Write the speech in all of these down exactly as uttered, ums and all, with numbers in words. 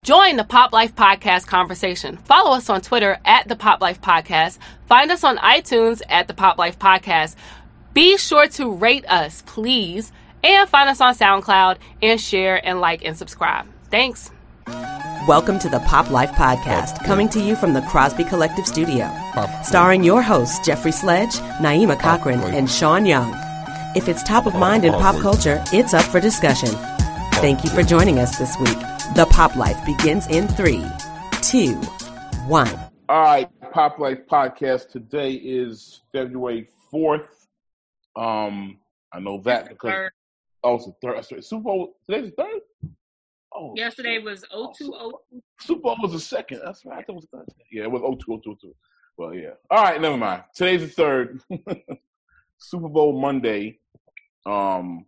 Join the Pop Life Podcast conversation. Follow us on Twitter at the Pop Life Podcast. Find us on iTunes at the Pop Life Podcast. Be sure to rate us, please, and find us on SoundCloud and share and like and subscribe. Thanks. Welcome to the Pop Life Podcast, coming to you from the Crosby Collective Studio, starring your hosts Jeffrey Sledge, Naima Cochran, and Sean Young. If it's top of mind in pop culture, it's up for discussion. Thank you for joining us this week. The Pop Life begins in three, two, one. All right, Pop Life Podcast. Today is February fourth. Um, I know that because third. oh, it's the third. Sorry, Super Bowl. Today's the third. Oh, yesterday was oh two oh two. Super Bowl was the second. That's right. I thought it was the third. Yeah, it was oh two oh two oh two. Well, yeah. All right, never mind. Today's the third. Super Bowl Monday. Um,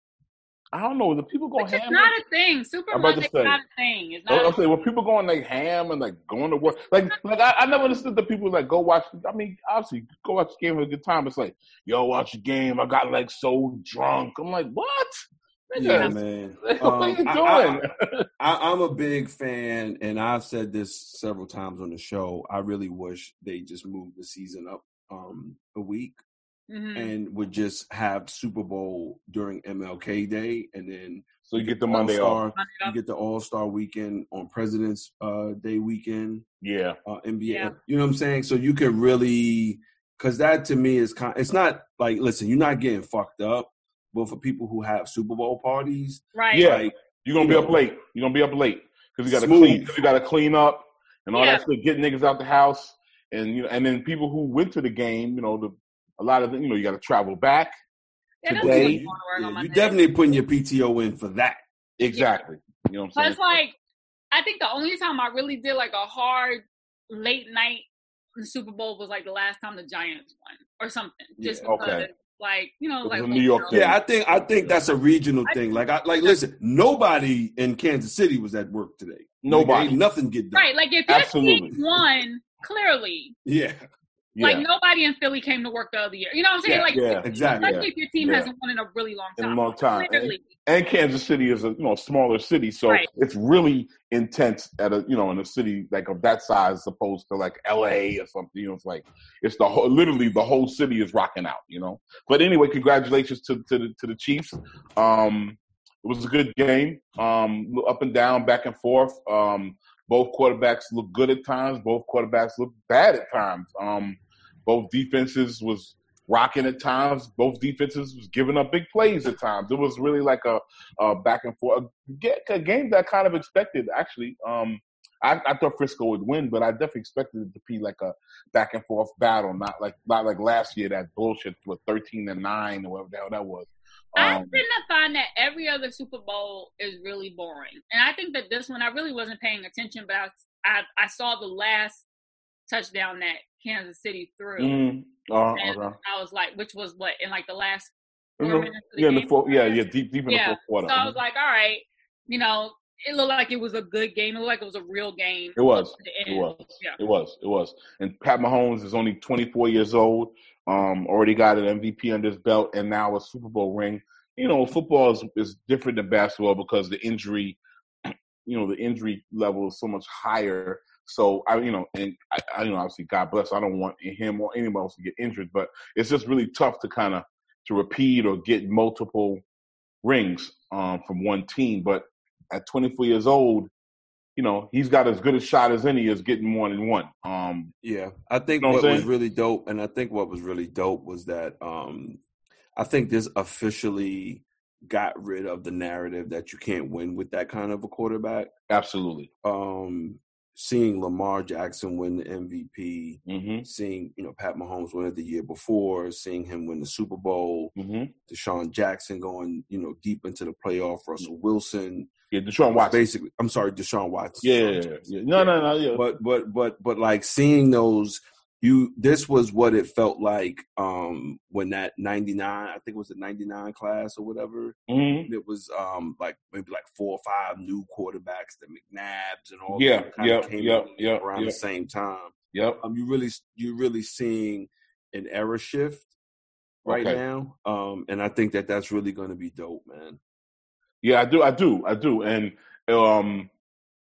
I don't know. The people going Which ham. It's not a thing. Super Monday is not a thing. It's not. I'm saying, were people going like ham and like going to work? Like, like I, I never understood the people like go watch. I mean, obviously, go watch the game for a good time. It's like, yo, watch the game. I got like so drunk. I'm like, what? Yeah, man. What um, are you doing? I, I, I'm a big fan, and I've said this several times on the show. I really wish they just moved the season up um, a week. Mm-hmm. And would just have Super Bowl during M L K Day, and then so you get the Monday off. You get the All-Star weekend on President's uh, Day weekend. Yeah, uh, N B A. Yeah. You know what I'm saying? So you could really, because that to me is kind. It's not like, listen, you're not getting fucked up, but for people who have Super Bowl parties, right? Yeah, like, you're gonna you be know, up late. You're gonna be up late because you got to smooth. clean. You got to clean up and all Yeah. that stuff. Get niggas out the house, and you know, and then people who went to the game, you know, the. A lot of them, you know, you got to travel back yeah, today. You, yeah, you definitely putting your P T O in for that. Exactly. You know what I'm But saying? it's like, I think the only time I really did like a hard late night in the Super Bowl was like the last time the Giants won or something. Just Yeah, because, okay. like, you know, like New York you know, Yeah, I think I think that's a regional thing. Like, I like listen. Nobody in Kansas City was at work today. Nobody. Like, ain't nothing get done. right? Like if your Absolutely. team won, clearly. Yeah. Yeah. Like, nobody in Philly came to work the other year. You know what I'm saying? Yeah, like, yeah, exactly. especially if your team Yeah. hasn't won in a really long time. in a long time. And, Clearly. and Kansas City is a you know smaller city, so Right. it's really intense at a you know in a city like of that size, as opposed to like L A or something. You know, it's like it's the whole, literally the whole city is rocking out. You know, but anyway, congratulations to to the, to the Chiefs. Um, it was a good game, um, up and down, back and forth. Um, both quarterbacks look good at times. Both quarterbacks look bad at times. Um, Both defenses was rocking at times. Both defenses was giving up big plays at times. It was really like a, a back and forth, a, a game that I kind of expected, actually. Um, I, I thought Frisco would win, but I definitely expected it to be like a back and forth battle, not like not like last year, that bullshit with thirteen and nine or whatever the hell that was. Um, I tend to find that every other Super Bowl is really boring. And I think that this one, I really wasn't paying attention, but I, I, I saw the last touchdown that Kansas City threw. mm, uh, and okay. I was like, which was what, in like the last You four know, minutes of the yeah, in game? the fourth, yeah, yeah, deep, deep in Yeah. the fourth quarter. So I was like, all right, you know, it looked like it was a good game. It looked like it was a real game. It was. up to the It end. was. Yeah. It was. It was. And Pat Mahomes is only twenty-four years old. Um, already got an M V P under his belt, and now a Super Bowl ring. You know, football is, is different than basketball because the injury, you know, the injury level is so much higher. So I, you know, and I, I, you know, obviously, God bless. I don't want him or anyone else to get injured, but it's just really tough to kind of to repeat or get multiple rings um, from one team. But at twenty-four years old, you know, he's got as good a shot as any as getting one and one. Um, Yeah, I think You know what what I'm was saying? really dope, and I think what was really dope was that um, I think this officially got rid of the narrative that you can't win with that kind of a quarterback. absolutely. Um, seeing Lamar Jackson win the M V P, Mm-hmm. seeing, you know, Pat Mahomes win it the year before, seeing him win the Super Bowl, Mm-hmm. Deshaun Jackson going, you know, deep into the playoff, Russell Wilson. Yeah, Deshaun Watson. Basically, I'm sorry, Deshaun Watson. Yeah, yeah, yeah, yeah. No, no, no. Yeah. But but but but like seeing those, you this was what it felt like um when that ninety-nine, I think it was the ninety-nine class or whatever. Mm-hmm. It was um like maybe like four or five new quarterbacks, the McNabbs and all Yeah, that kind yep, of came yep, in yep, around yep. the same time. Yep. Um, you really you really seeing an era shift right Okay. now, um, and I think that that's really going to be dope, man. Yeah, I do. I do. I do. And um,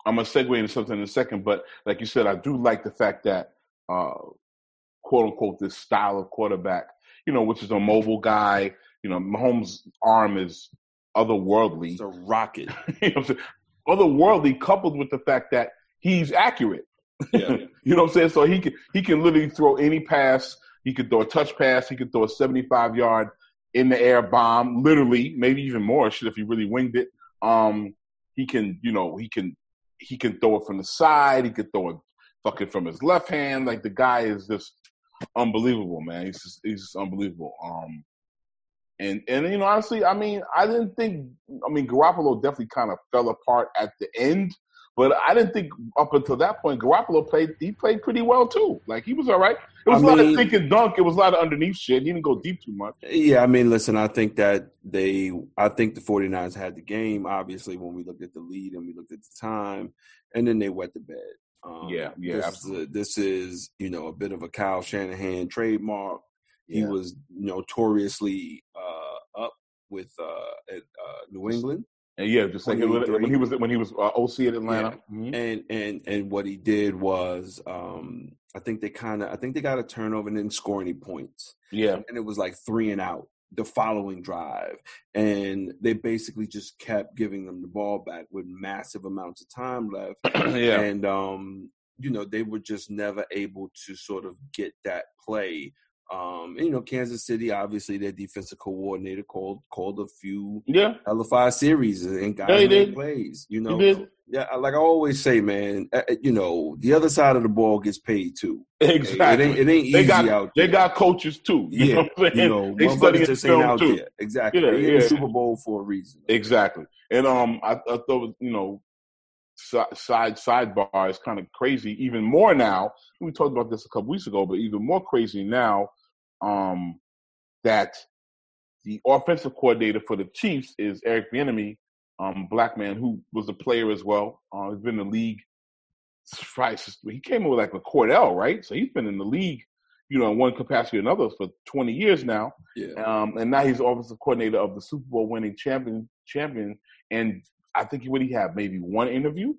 I'm gonna segue into something in a second, but like you said, I do like the fact that uh, quote unquote this style of quarterback, you know, which is a mobile guy. You know, Mahomes' arm is otherworldly. It's a rocket. You know what I'm saying? Otherworldly, coupled with the fact that he's accurate. Yeah. You know what I'm saying? So he can he can literally throw any pass. He could throw a touch pass. He could throw a seventy-five yard in the air bomb, literally, maybe even more. Shit, if he really winged it. Um, he can, you know, he can he can throw it from the side. He could throw it fucking from his left hand. Like, the guy is just unbelievable, man. He's just, he's just unbelievable. Um, and and you know, honestly, I mean, I didn't think. I mean, Garoppolo definitely kind of fell apart at the end. But I didn't think up until that point, Garoppolo played, he played pretty well too. Like, he was all right. It was I a lot mean, of think and dunk. It was a lot of underneath shit. He didn't go deep too much. Yeah, I mean, listen, I think that they – I think the 49ers had the game, obviously, when we looked at the lead and we looked at the time, and then they wet the bed. Um, yeah, yeah, this absolutely. Is a, this is, you know, a bit of a Kyle Shanahan trademark. He yeah. was notoriously uh, up with uh, at uh, New England. And yeah, just like when he was when he was uh, O C at Atlanta, yeah. mm-hmm. and and and what he did was, um, I think they kind of, I think they got a turnover and didn't score any points. Yeah, and it was like three and out the following drive, and they basically just kept giving them the ball back with massive amounts of time left. yeah, and um, you know, they were just never able to sort of get that play. Um, and, you know, Kansas City, obviously, their defensive coordinator called called a few yeah. L F I series and guys yeah, made plays. You know, did. yeah, like I always say, man, uh, you know, the other side of the ball gets paid too. Exactly, it ain't, it ain't easy they got, out there. They got coaches too. You yeah, know what I'm you know, they motherfuckers just ain't out too. there. Exactly, yeah, they yeah. in the Super Bowl for a reason. Exactly, and um, I, I thought, you know, side sidebar is kind of crazy. Even more now. We talked about this a couple weeks ago, but even more crazy now. Um, that the offensive coordinator for the Chiefs is Eric Bieniemy, um, black man who was a player as well. Uh, he's been in the league. He came in with like a Cordell, right? So he's been in the league, you know, in one capacity or another for twenty years now. Yeah. Um, and now he's offensive coordinator of the Super Bowl winning champion. Champion, and I think what he had maybe one interview.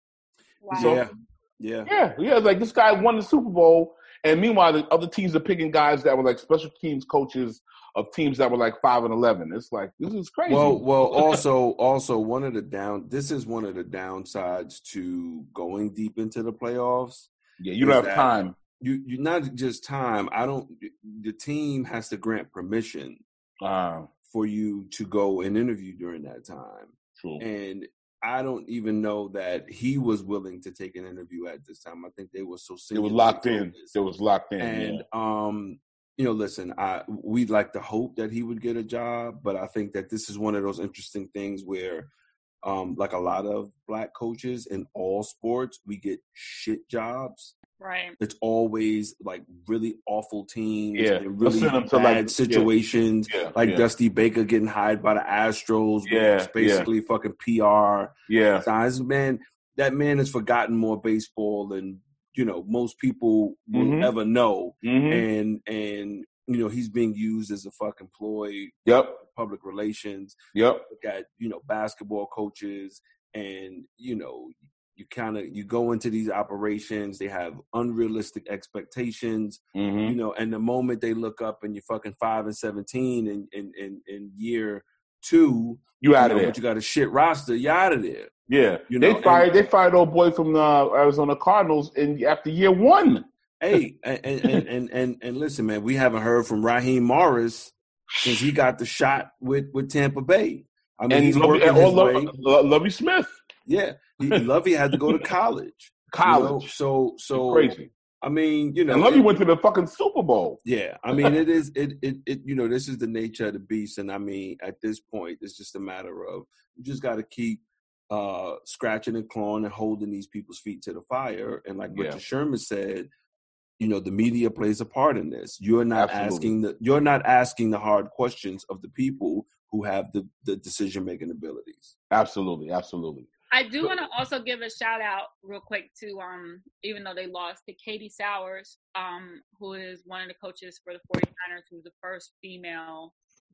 Wow. So, yeah. Yeah. Yeah. Yeah. Like, this guy won the Super Bowl. And meanwhile, the other teams are picking guys that were like special teams coaches of teams that were like five and eleven. It's like, this is crazy. Well, well, also, also one of the down. This is one of the downsides to going deep into the playoffs. Yeah, you don't have time. You, you not just time. I don't. The team has to grant permission uh, for you to go and interview during that time. True. And I don't even know that he was willing to take an interview at this time. I think they were so it was locked in. It was locked in. And yeah. um, you know, listen, I we'd like to hope that he would get a job, but I think that this is one of those interesting things where, um, like a lot of black coaches in all sports, we get shit jobs. Right. It's always like really awful teams yeah. and really bad like, situations. Yeah. Like yeah. Dusty Baker getting hired by the Astros. Yeah. Which basically yeah. fucking P R. Yeah. Signs. Man, that man has forgotten more baseball than, you know, most people will mm-hmm. ever know. Mm-hmm. And, and, you know, he's being used as a fucking ploy. Yep. Public relations. Yep. Look at, you know, basketball coaches and, you know, you kind of, you go into these operations, they have unrealistic expectations, mm-hmm. you know, and the moment they look up and you're fucking five and seventeen in, in, in, in year two, you out of know, there. But you got a shit roster, you're out of there. Yeah. You know, they fired, and, they fired old boy from the Arizona Cardinals in after year one. Hey, and, and, and, and, and, and listen, man, we haven't heard from Raheem Morris since he got the shot with, with Tampa Bay. I mean, and he's Lovey, working and his Lo- way. Lo- Lovey Smith. Yeah, he, Lovey had to go to college. College. You know? So, so it's crazy. I mean, you know, and Lovey it, went to the fucking Super Bowl. Yeah, I mean, it is it, it it you know, this is the nature of the beast, and I mean, at this point, it's just a matter of you just got to keep uh, scratching and clawing and holding these people's feet to the fire. And like yeah. Richard Sherman said, you know, the media plays a part in this. You're not Absolutely. asking the you're not asking the hard questions of the people who have the the decision making abilities. Absolutely, absolutely. I do want to also give a shout out real quick to, um, even though they lost, to Katie Sowers, um, who is one of the coaches for the 49ers, who's the first female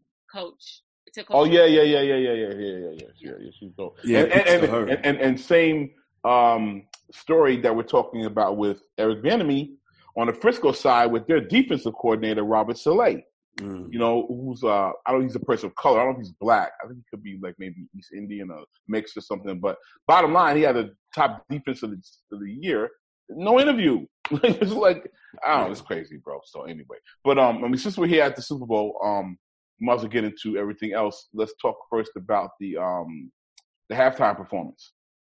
coach to coach. Oh, yeah, yeah, yeah, yeah, yeah, yeah, yeah, yeah, yeah, yeah, yeah she's dope. Yeah, and, and, and, and, and, and same um, story that we're talking about with Eric Bieniemy on the Frisco side with their defensive coordinator, Robert Saleh. Mm. You know, who's, uh, I don't know, he's a person of color. I don't know if he's black. I think he could be like maybe East Indian or mixed or something. But bottom line, he had a top defense of the, of the year. No interview. It's like, I don't know, it's crazy, bro. So anyway. But, um, I mean, since we're here at the Super Bowl, um, we might as well get into everything else. Let's talk first about the um, the halftime performance.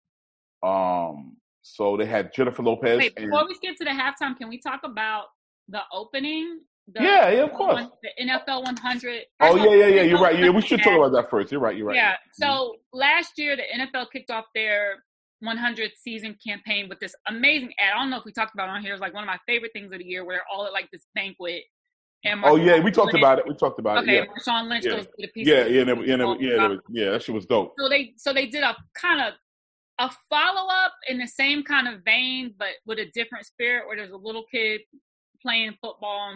Um, so they had Jennifer Lopez. Wait, and, before we get to the halftime, can we talk about the opening? The, yeah, yeah, of course. The N F L one hundred. Oh, yeah, yeah, yeah. You're right. Yeah, we should talk about that first. You're right. You're right. Yeah. So last year, the N F L kicked off their one hundredth season campaign with this amazing ad. I don't know if we talked about it on here. It's like one of my favorite things of the year, where they're all at like this banquet. And oh yeah, we talked Lynch, about it. We talked about okay, it. Okay, Marshawn Lynch yeah. goes to the piece. Yeah, yeah, yeah, yeah, yeah, yeah, yeah. That shit was dope. So they, so they did a kind of a follow up in the same kind of vein, but with a different spirit, where there's a little kid playing football,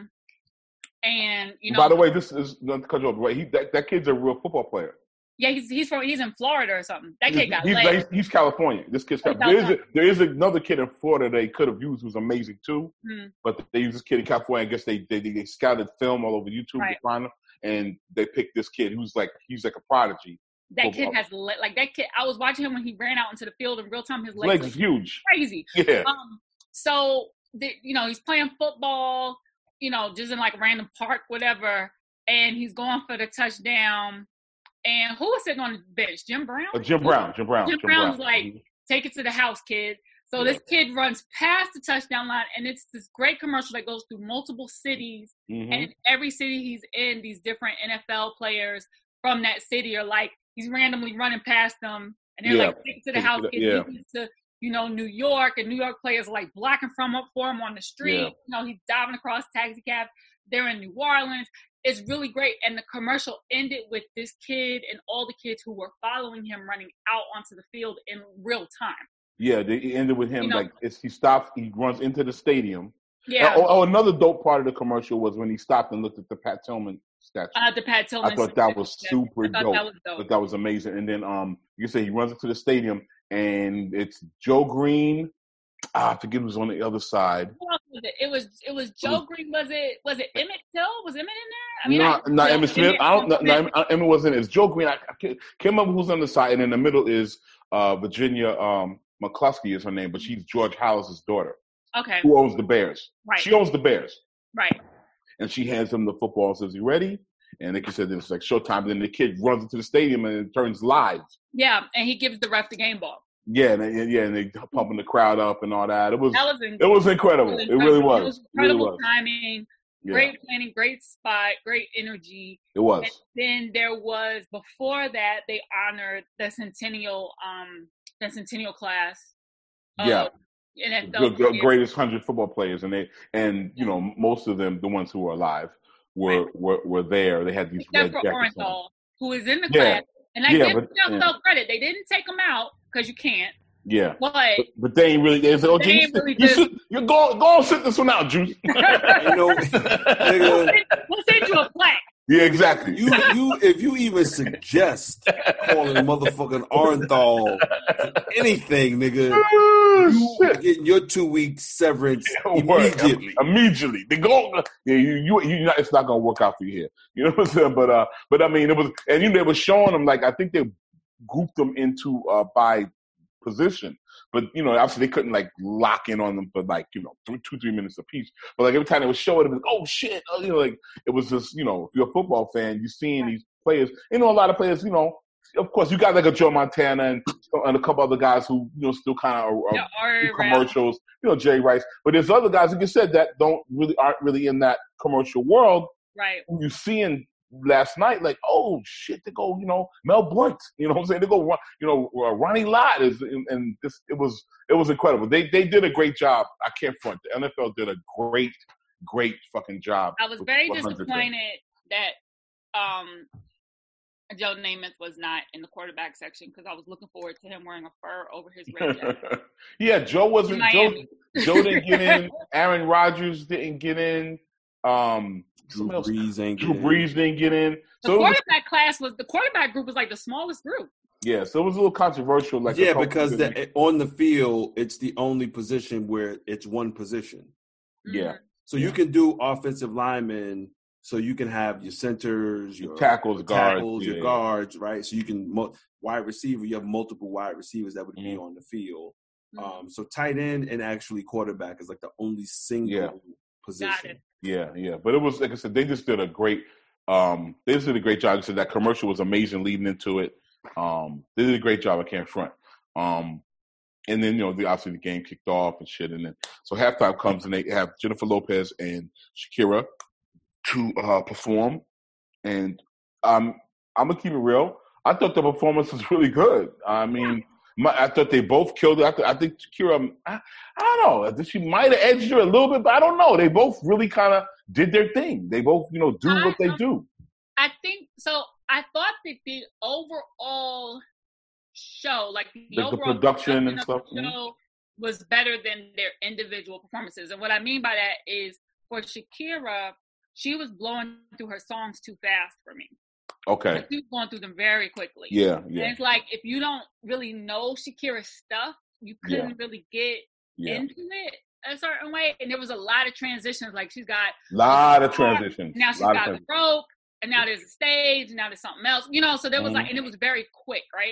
and you know. By the way, this is not to cut you off. Right, he that, that kid's a real football player. Yeah, he's he's from he's in Florida or something. That kid got he's, laid. He's, he's California. This kid's California. There is, a, there is another kid in Florida they could have used who's amazing too, mm-hmm. but they used this kid in California. I guess they they, they scouted film all over YouTube right. to find him, and they picked this kid who's like he's like a prodigy. That kid has like that kid. I was watching him when he ran out into the field in real time. His legs, legs is huge, crazy. Yeah. Um. So the, you know he's playing football, you know, just in like a random park, whatever, and he's going for the touchdown. And who was sitting on the bench? Jim Brown? Uh, Jim Brown. Jim Brown. Jim, Jim Brown's Brown. like, take it to the house, kid. So yeah. This kid runs past the touchdown line, and it's this great commercial that goes through multiple cities. Mm-hmm. And in every city he's in, these different N F L players from that city are like, he's randomly running past them. And they're yeah. like, take it to the take house, kid. Yeah. To, you know, New York. And New York players are like blocking from up for him on the street. Yeah. You know, he's diving across taxi cabs. They're in New Orleans. It's really great. And the commercial ended with this kid and all the kids who were following him running out onto the field in real time. Yeah, they ended with him you know, like it's, he stops, he runs into the stadium. Yeah. And, oh, oh, another dope part of the commercial was when he stopped and looked at the Pat Tillman statue. Uh, the Pat Tillman. I thought that was super I dope. That was dope. But that was amazing. And then um, you say he runs into the stadium and it's Joe Green. Ah, I forget who was on the other side. Who else was it? It was it was Joe was, Green. Was it was it Emmett Till? Was Emmett in there? I mean, not I, not Joe, Emmett Smith. Emmett, I don't. Not, not, Emmett wasn't. It's Joe Green. I, I can't, can't remember who's on the side. And in the middle is uh, Virginia um, McCluskey is her name, but she's George Halas's daughter. Okay. Who owns the Bears? Right. She owns the Bears. Right. And she hands him the football and says, "You ready?" And like you said, it's like showtime. And then the kid runs into the stadium and it turns live. Yeah, and he gives the ref the game ball. Yeah, and, yeah, and they pumping the crowd up and all that. It was, that was it was incredible. It, was incredible. It really was. It was incredible it really was. timing, yeah. Great planning, great spot, great energy. It was. And then there was before that they honored the centennial, um, the centennial class. Yeah, N F L the, the greatest hundred football players, and they and you know most of them, the ones who were alive, were right. were, were there. They had these except red for jackets Orenthal, on. who is in the yeah. class. And I yeah, give but, them yeah. credit. They didn't take them out because you can't. Yeah. But, but, but they ain't really, they said, oh, they Juice, really you sit, you go, go and sit this one out, Juice. you know, nigga, we'll send you a plaque. Yeah, exactly. You, you, if you even suggest calling motherfucking Orenthal anything, nigga, you shit. getting your two week severance immediately. Immediately, they go. Yeah, you, you, you. It's not gonna work out for you here. You know what I'm saying? But, uh, but I mean, it was, and you know, they were showing them like I think they grouped them into uh by position. But, you know, obviously they couldn't, like, lock in on them for, like, you know, three, two, three minutes apiece. But, like, every time they would show it, it was like, oh, shit. Oh, you know, like, it was just, you know, if you're a football fan, you're seeing these players. You know, a lot of players, you know, of course, you got, like, a Joe Montana and, and a couple other guys who, you know, still kind of are, yeah, are commercials. You know, Jerry Rice. But there's other guys, like you said, that don't really, aren't really in that commercial world. Right. You're seeing last night, like, oh shit, they go, you know, Mel Blount, you know what I'm saying? They go, you know, uh, Ronnie Lott is, and, and this, it was, it was incredible. They, they did a great job. I can't front. The N F L did a great, great fucking job. I was very disappointed that um, Joe Namath was not in the quarterback section because I was looking forward to him wearing a fur over his red jacket. Yeah, Joe wasn't. Joe, Joe didn't get in. Aaron Rodgers didn't get in. Um, Drew Brees ain't Drew Brees didn't get in. The so quarterback was, class was the quarterback group was like the smallest group. Yeah, so it was a little controversial. Like yeah, because the, on the field, it's the only position where it's one position. Yeah. So you can do offensive linemen. So you can have your centers, your, your tackles, your, guards, tackles, yeah. your guards, right? So you can wide receiver. You have multiple wide receivers that would mm-hmm. be on the field. Um, so tight end and actually quarterback is like the only single yeah. position. Yeah, yeah. But it was, like I said, they just did a great um, – they just did a great job. I said that commercial was amazing leading into it. Um, they did a great job. I can't front. Um, and then, you know, the, obviously the game kicked off and shit. And then so halftime comes and they have Jennifer Lopez and Shakira to uh, perform. And um, I'm going to keep it real. I thought the performance was really good. I mean – My, I thought they both killed it. I, th- I think Shakira, I, I don't know. She might have edged her a little bit, but I don't know. They both really kind of did their thing. They both, you know, do I, what they do. I think so. I thought that the overall show, like the, the overall the production and of stuff, the show was better than their individual performances. And what I mean by that is for Shakira, she was blowing through her songs too fast for me. Okay. Like, she was going through them very quickly. Yeah, yeah. And it's like, if you don't really know Shakira's stuff, you couldn't yeah. really get yeah. into it a certain way. And there was a lot of transitions. Like, she's got a lot of transitions. Now she's got the rope, and now there's a stage, and now there's something else. You know, so there was mm-hmm. like, and it was very quick, right?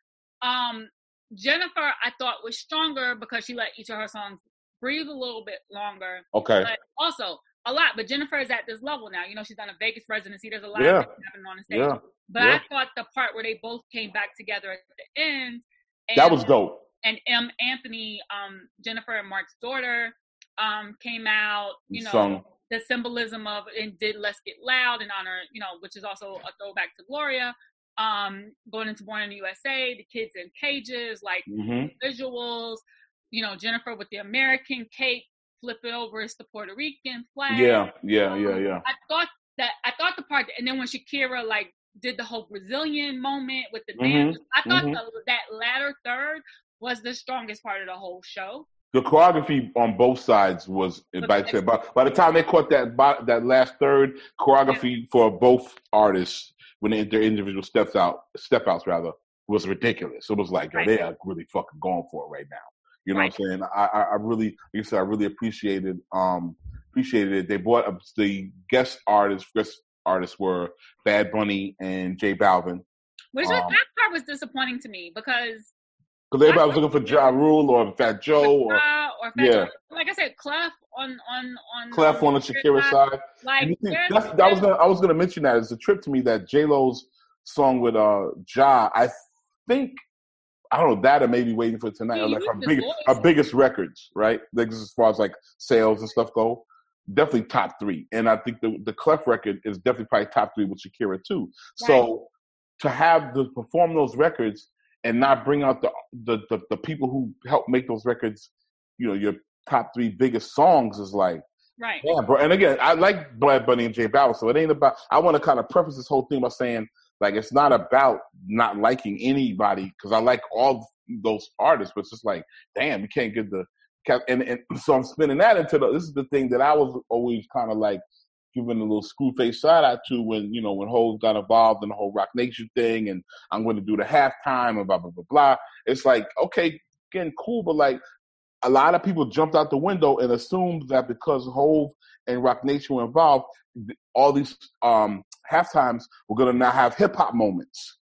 Um, Jennifer, I thought, was stronger because she let each of her songs breathe a little bit longer. Okay. But also, a lot, but Jennifer is at this level now. You know, she's done a Vegas residency. There's a lot yeah. of things happening on the stage. Yeah. But yeah. I thought the part where they both came back together at the end. And, that was dope. And M. Anthony, um, Jennifer and Mark's daughter, um, came out, you know, Sung. the symbolism of, and did Let's Get Loud in honor, you know, which is also a throwback to Gloria. Um, going into Born in the U S A, the kids in cages, like mm-hmm. visuals, you know, Jennifer with the American cape. Flip it over, it's the Puerto Rican flag. Yeah, yeah, yeah, yeah. I thought that I thought the part, and then when Shakira like did the whole Brazilian moment with the mm-hmm. dance, I thought mm-hmm. the, that latter third was the strongest part of the whole show. The choreography on both sides was, by, by, by the time they caught that that last third, choreography yeah. for both artists when they, their individual steps out, step outs rather, was ridiculous. It was like, right. they are really fucking going for it right now. You know right. what I'm saying? I, I, I really, like I said, I really appreciated, um, appreciated it. They brought up the guest artists. Guest artists were Bad Bunny and J Balvin. Which was, um, that part was disappointing to me because because everybody was looking for Ja Rule or Fat Joe or, or Fat yeah. Joe. Like I said, Clef on on on Clef on the Shakira side. Like see, that's, that was gonna, I was going to mention that it's a trip to me that J Lo's song with uh Ja. I think. I don't know, that or maybe Waiting for Tonight yeah, are like our, big, our biggest records, right? Like as far as like sales and stuff go, definitely top three. And I think the the Clef record is definitely probably top three with Shakira too. Right. So to have to perform those records and not bring out the, the the the people who helped make those records, you know, your top three biggest songs is like, right? Yeah, bro. And again, I like Bad Bunny and J Balvin, so it ain't about. I want to kind of preface this whole thing by saying. Like, it's not about not liking anybody, because I like all those artists, but it's just like, damn, you can't get the – and and so I'm spinning that into the – this is the thing that I was always kind of like giving a little screw face side out to when, you know, when Hov got involved in the whole Rock Nation thing and I'm going to do the halftime and blah, blah, blah, blah. It's like, okay, getting cool, but like a lot of people jumped out the window and assumed that because Hov and Rock Nation were involved, all these um, halftimes were going to now have hip hop moments.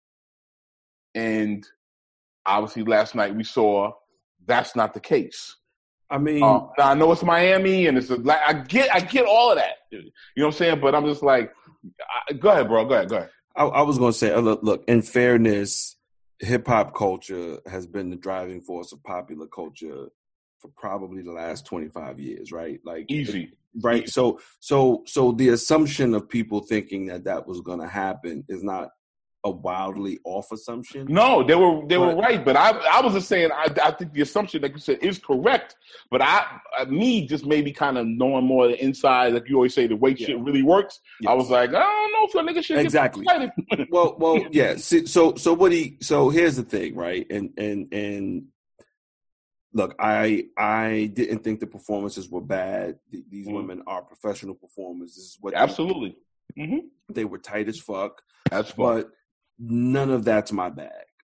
And obviously last night we saw that's not the case. I mean, um, now I know it's Miami and it's a, like, I get, I get all of that. You know what I'm saying? But I'm just like, I, go ahead, bro. Go ahead. Go ahead. I, I was going to say, look, look, in fairness, hip hop culture has been the driving force of popular culture for probably the last twenty-five years, right? Like easy, right? Easy. So, so, so the assumption of people thinking that that was going to happen is not a wildly off assumption. No, they were they but, were right, but I I was just saying I I think the assumption, like you said, is correct. But I, I me just maybe kind of knowing more the inside, like you always say, the way yeah. shit really works. Yes. I was like, I don't know if a nigga should exactly. get excited. well, well, yeah. So, so what he? So here's the thing, right? And and and. Look, I I didn't think the performances were bad. These mm. women are professional performers. This is what absolutely they, mm-hmm. they were tight as fuck. That's but none of that's my bag.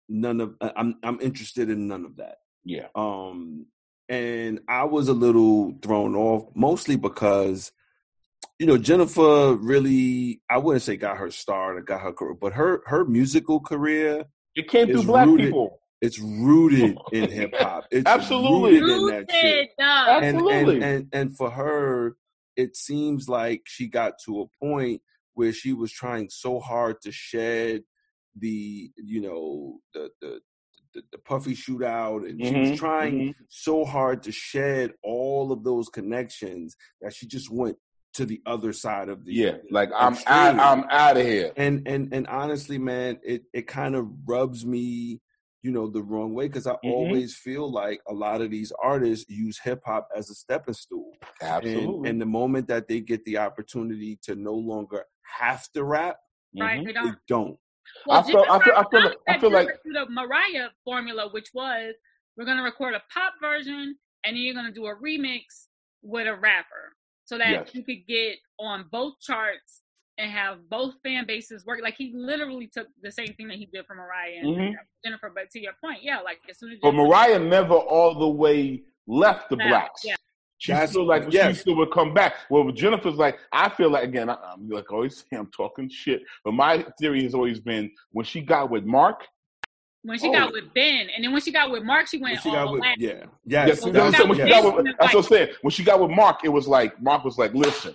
none of I'm I'm interested in none of that. Yeah. Um, and I was a little thrown off, mostly because, you know, Jennifer really, I wouldn't say got her start or got her career, but her her musical career, it came through black rooted, people. It's rooted in hip hop. It's absolutely rooted in that shit. No. And, absolutely. and and and for her, it seems like she got to a point where she was trying so hard to shed the, you know, the the the, the Puffy shootout, and mm-hmm, she was trying mm-hmm. so hard to shed all of those connections that she just went to the other side of the yeah, the like I'm out, I'm out of here. And and and honestly, man, it it kind of rubs me, you know, the wrong way, because I mm-hmm. always feel like a lot of these artists use hip hop as a stepping stool. Absolutely. And, and the moment that they get the opportunity to no longer have to rap, right? Mm-hmm, they don't. They don't. Well, I feel, I feel, I feel, like, I feel like the Mariah formula, which was we're gonna record a pop version and then you're gonna do a remix with a rapper, so that yes. you could get on both charts and have both fan bases work. Like, he literally took the same thing that he did for Mariah and mm-hmm. Jennifer. But to your point, yeah, like as soon as but Mariah never all the way left the left, blacks. Yeah. She still like yes. she still would come back. Well, Jennifer's like, I feel like again, I, I'm like always say I'm talking shit, but my theory has always been when she got with Mark. When she oh. got with Ben, and then when she got with Mark, she went she all with, black. Yeah, yes. yes. So when she got with, yes. with, that's what I'm saying. When she got with Mark, it was like Mark was like, "Listen,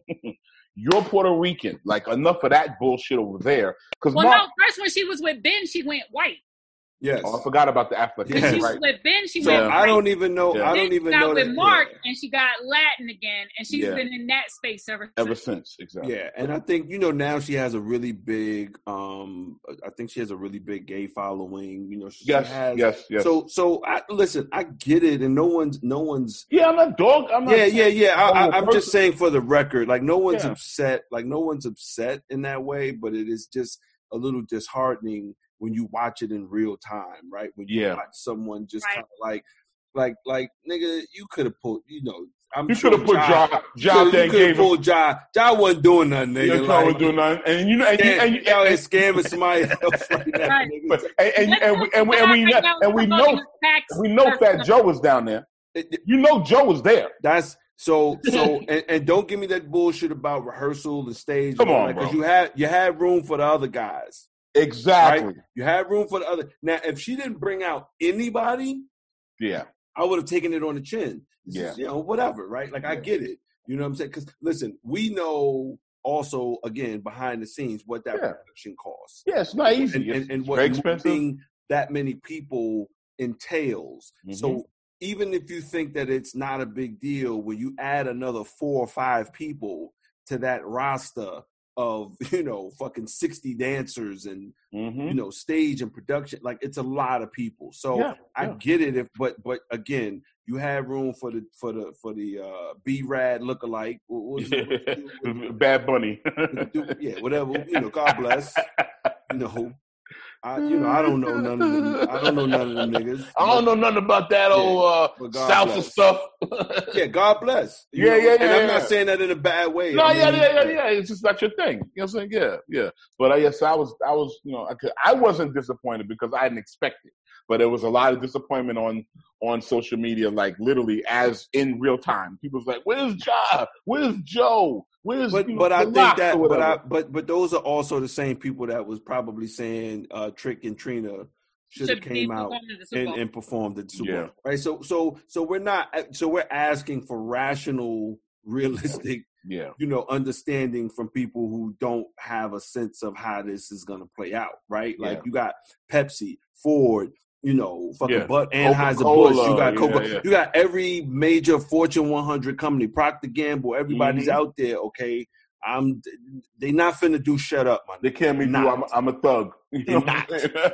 you're Puerto Rican. Like enough of that bullshit over there." Because well, Mark, no, first when she was with Ben, she went white. Yes. Oh, I forgot about the application. Yes. She right. was with Ben, she so went I white. don't even know. Yeah. I don't then even she got know with that, Mark, yeah. and she got Latin again, and she's yeah. been in that space ever since. Ever since, exactly. Yeah, and I think, you know, now she has a really big. Um, I think she has a really big gay following. You know, she yes, has. Yes, yes. So, so I listen. I get it, and no one's, no one's. Yeah, I'm not dog. I'm not. Yeah, yeah, yeah. I, I, I'm person. just saying for the record, like no one's yeah. upset. Like no one's upset in that way, but it is just a little disheartening when you watch it in real time, right? When you yeah. watch someone just right. kind of like, like, like, nigga, you could have pulled, you know, I'm you sure could have put Ja, Ja you there and could have gave pulled Ja. Ja wasn't doing nothing, nigga. Yeah, like, Ja wasn't doing nothing, and you know, and, and, and, and, y'all and, ain't scamming somebody else right now, right. nigga. But, and, and, and, we, and, we, and we and we know we know Fat Joe was down there. You know Joe was there. That's so so, and, and don't give me that bullshit about rehearsal and stage. Come on, because you had you had room for the other guys. Exactly. Right? You had room for the other. Now, if she didn't bring out anybody, yeah, I would have taken it on the chin. This yeah, is, you know, whatever, right? Like, yeah. I get it. You know what I'm saying? Because listen, we know also again behind the scenes what that yeah. production costs. Yeah, it's not easy, and, it's, and, and it's what very expensive. That many people entails. Mm-hmm. So even if you think that it's not a big deal, when you add another four or five people to that roster of, you know, fucking sixty dancers and, mm-hmm. you know, stage and production, like it's a lot of people. So yeah, I yeah. get it. If, but, but again, you have room for the, for the, for the, uh, B-Rad lookalike. What, what, what, what, what, Bad Bunny. yeah, whatever, you know, God bless, you know. I, you know, I don't know none of them. I don't know none of them niggas. I don't know nothing about that yeah, old uh, salsa bless. stuff. yeah, God bless. You yeah, know? yeah, yeah. And I'm yeah. not saying that in a bad way. No, I mean, yeah, yeah, yeah, yeah. It's just not your thing. You know what I'm saying? Yeah, yeah. But I guess I was, I was, you know, I, could, I wasn't disappointed because I didn't expect it. But there was a lot of disappointment on on social media, like literally as in real time. People was like, "Where's Ja? Where's Joe? Where's?" But you know, but I think that but I but but those are also the same people that was probably saying uh, Trick and Trina should have came out and, and performed at the Super Bowl, yeah. right? So so so we're not so we're asking for rational, realistic, yeah, you know, understanding from people who don't have a sense of how this is going to play out, right? Like yeah. you got Pepsi, Ford. You know, fucking yeah. Bud Anheuser-Busch. You got Coca. Yeah, yeah. You got every major Fortune one hundred company. Procter and Gamble. Everybody's mm-hmm. out there. Okay, I'm. They not finna do shut up, man. They can't make you. I'm, I'm a thug. You know not.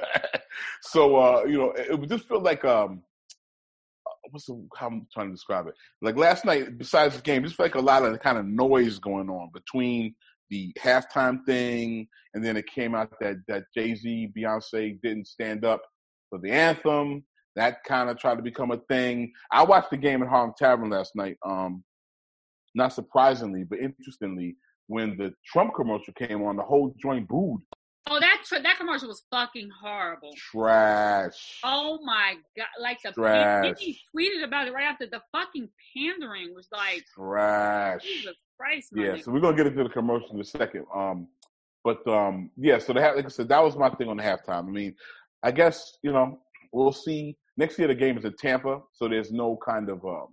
So uh, you know, it, it just feel like um, what's the, how I'm trying to describe it? Like last night, besides the game, just felt like a lot of kind of noise going on between the halftime thing, and then it came out that that Jay-Z, Beyonce didn't stand up for the anthem. That kind of tried to become a thing. I watched the game at Harlem Tavern last night. Um, not surprisingly, but interestingly, when the Trump commercial came on, the whole joint booed Oh, that tra- that commercial was fucking horrible. Trash. Oh my god! Like the Trash. he tweeted about it right after the fucking pandering was like trash. Jesus Christ, yeah, nigga. so we're gonna get into the commercial in a second. Um, but um, yeah, so the like I said, that was my thing on the halftime. I mean, I guess you know we'll see. Next year the game is in Tampa, so there's no kind of um,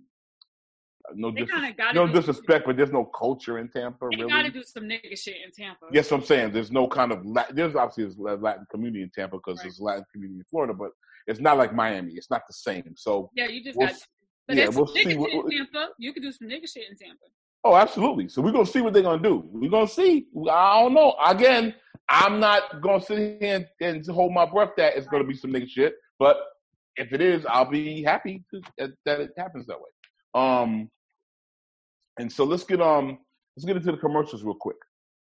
no dis- no disrespect, but there's no culture in Tampa. They really, gotta do some nigga shit in Tampa. Yes, I'm saying there's no kind of Latin, there's obviously a Latin community in Tampa because right. there's a Latin community in Florida, but it's not like Miami. It's not the same. So yeah, you just we'll, got. But yeah, there's we'll some see. nigga What, shit in Tampa. You could do some nigga shit in Tampa. Oh, absolutely. So we're gonna see what they're gonna do. We're gonna see. I don't know. Again, I'm not gonna sit here and, and hold my breath that it's gonna be some nigga shit. But if it is, I'll be happy to, that, that it happens that way. Um, and so let's get um let's get into the commercials real quick.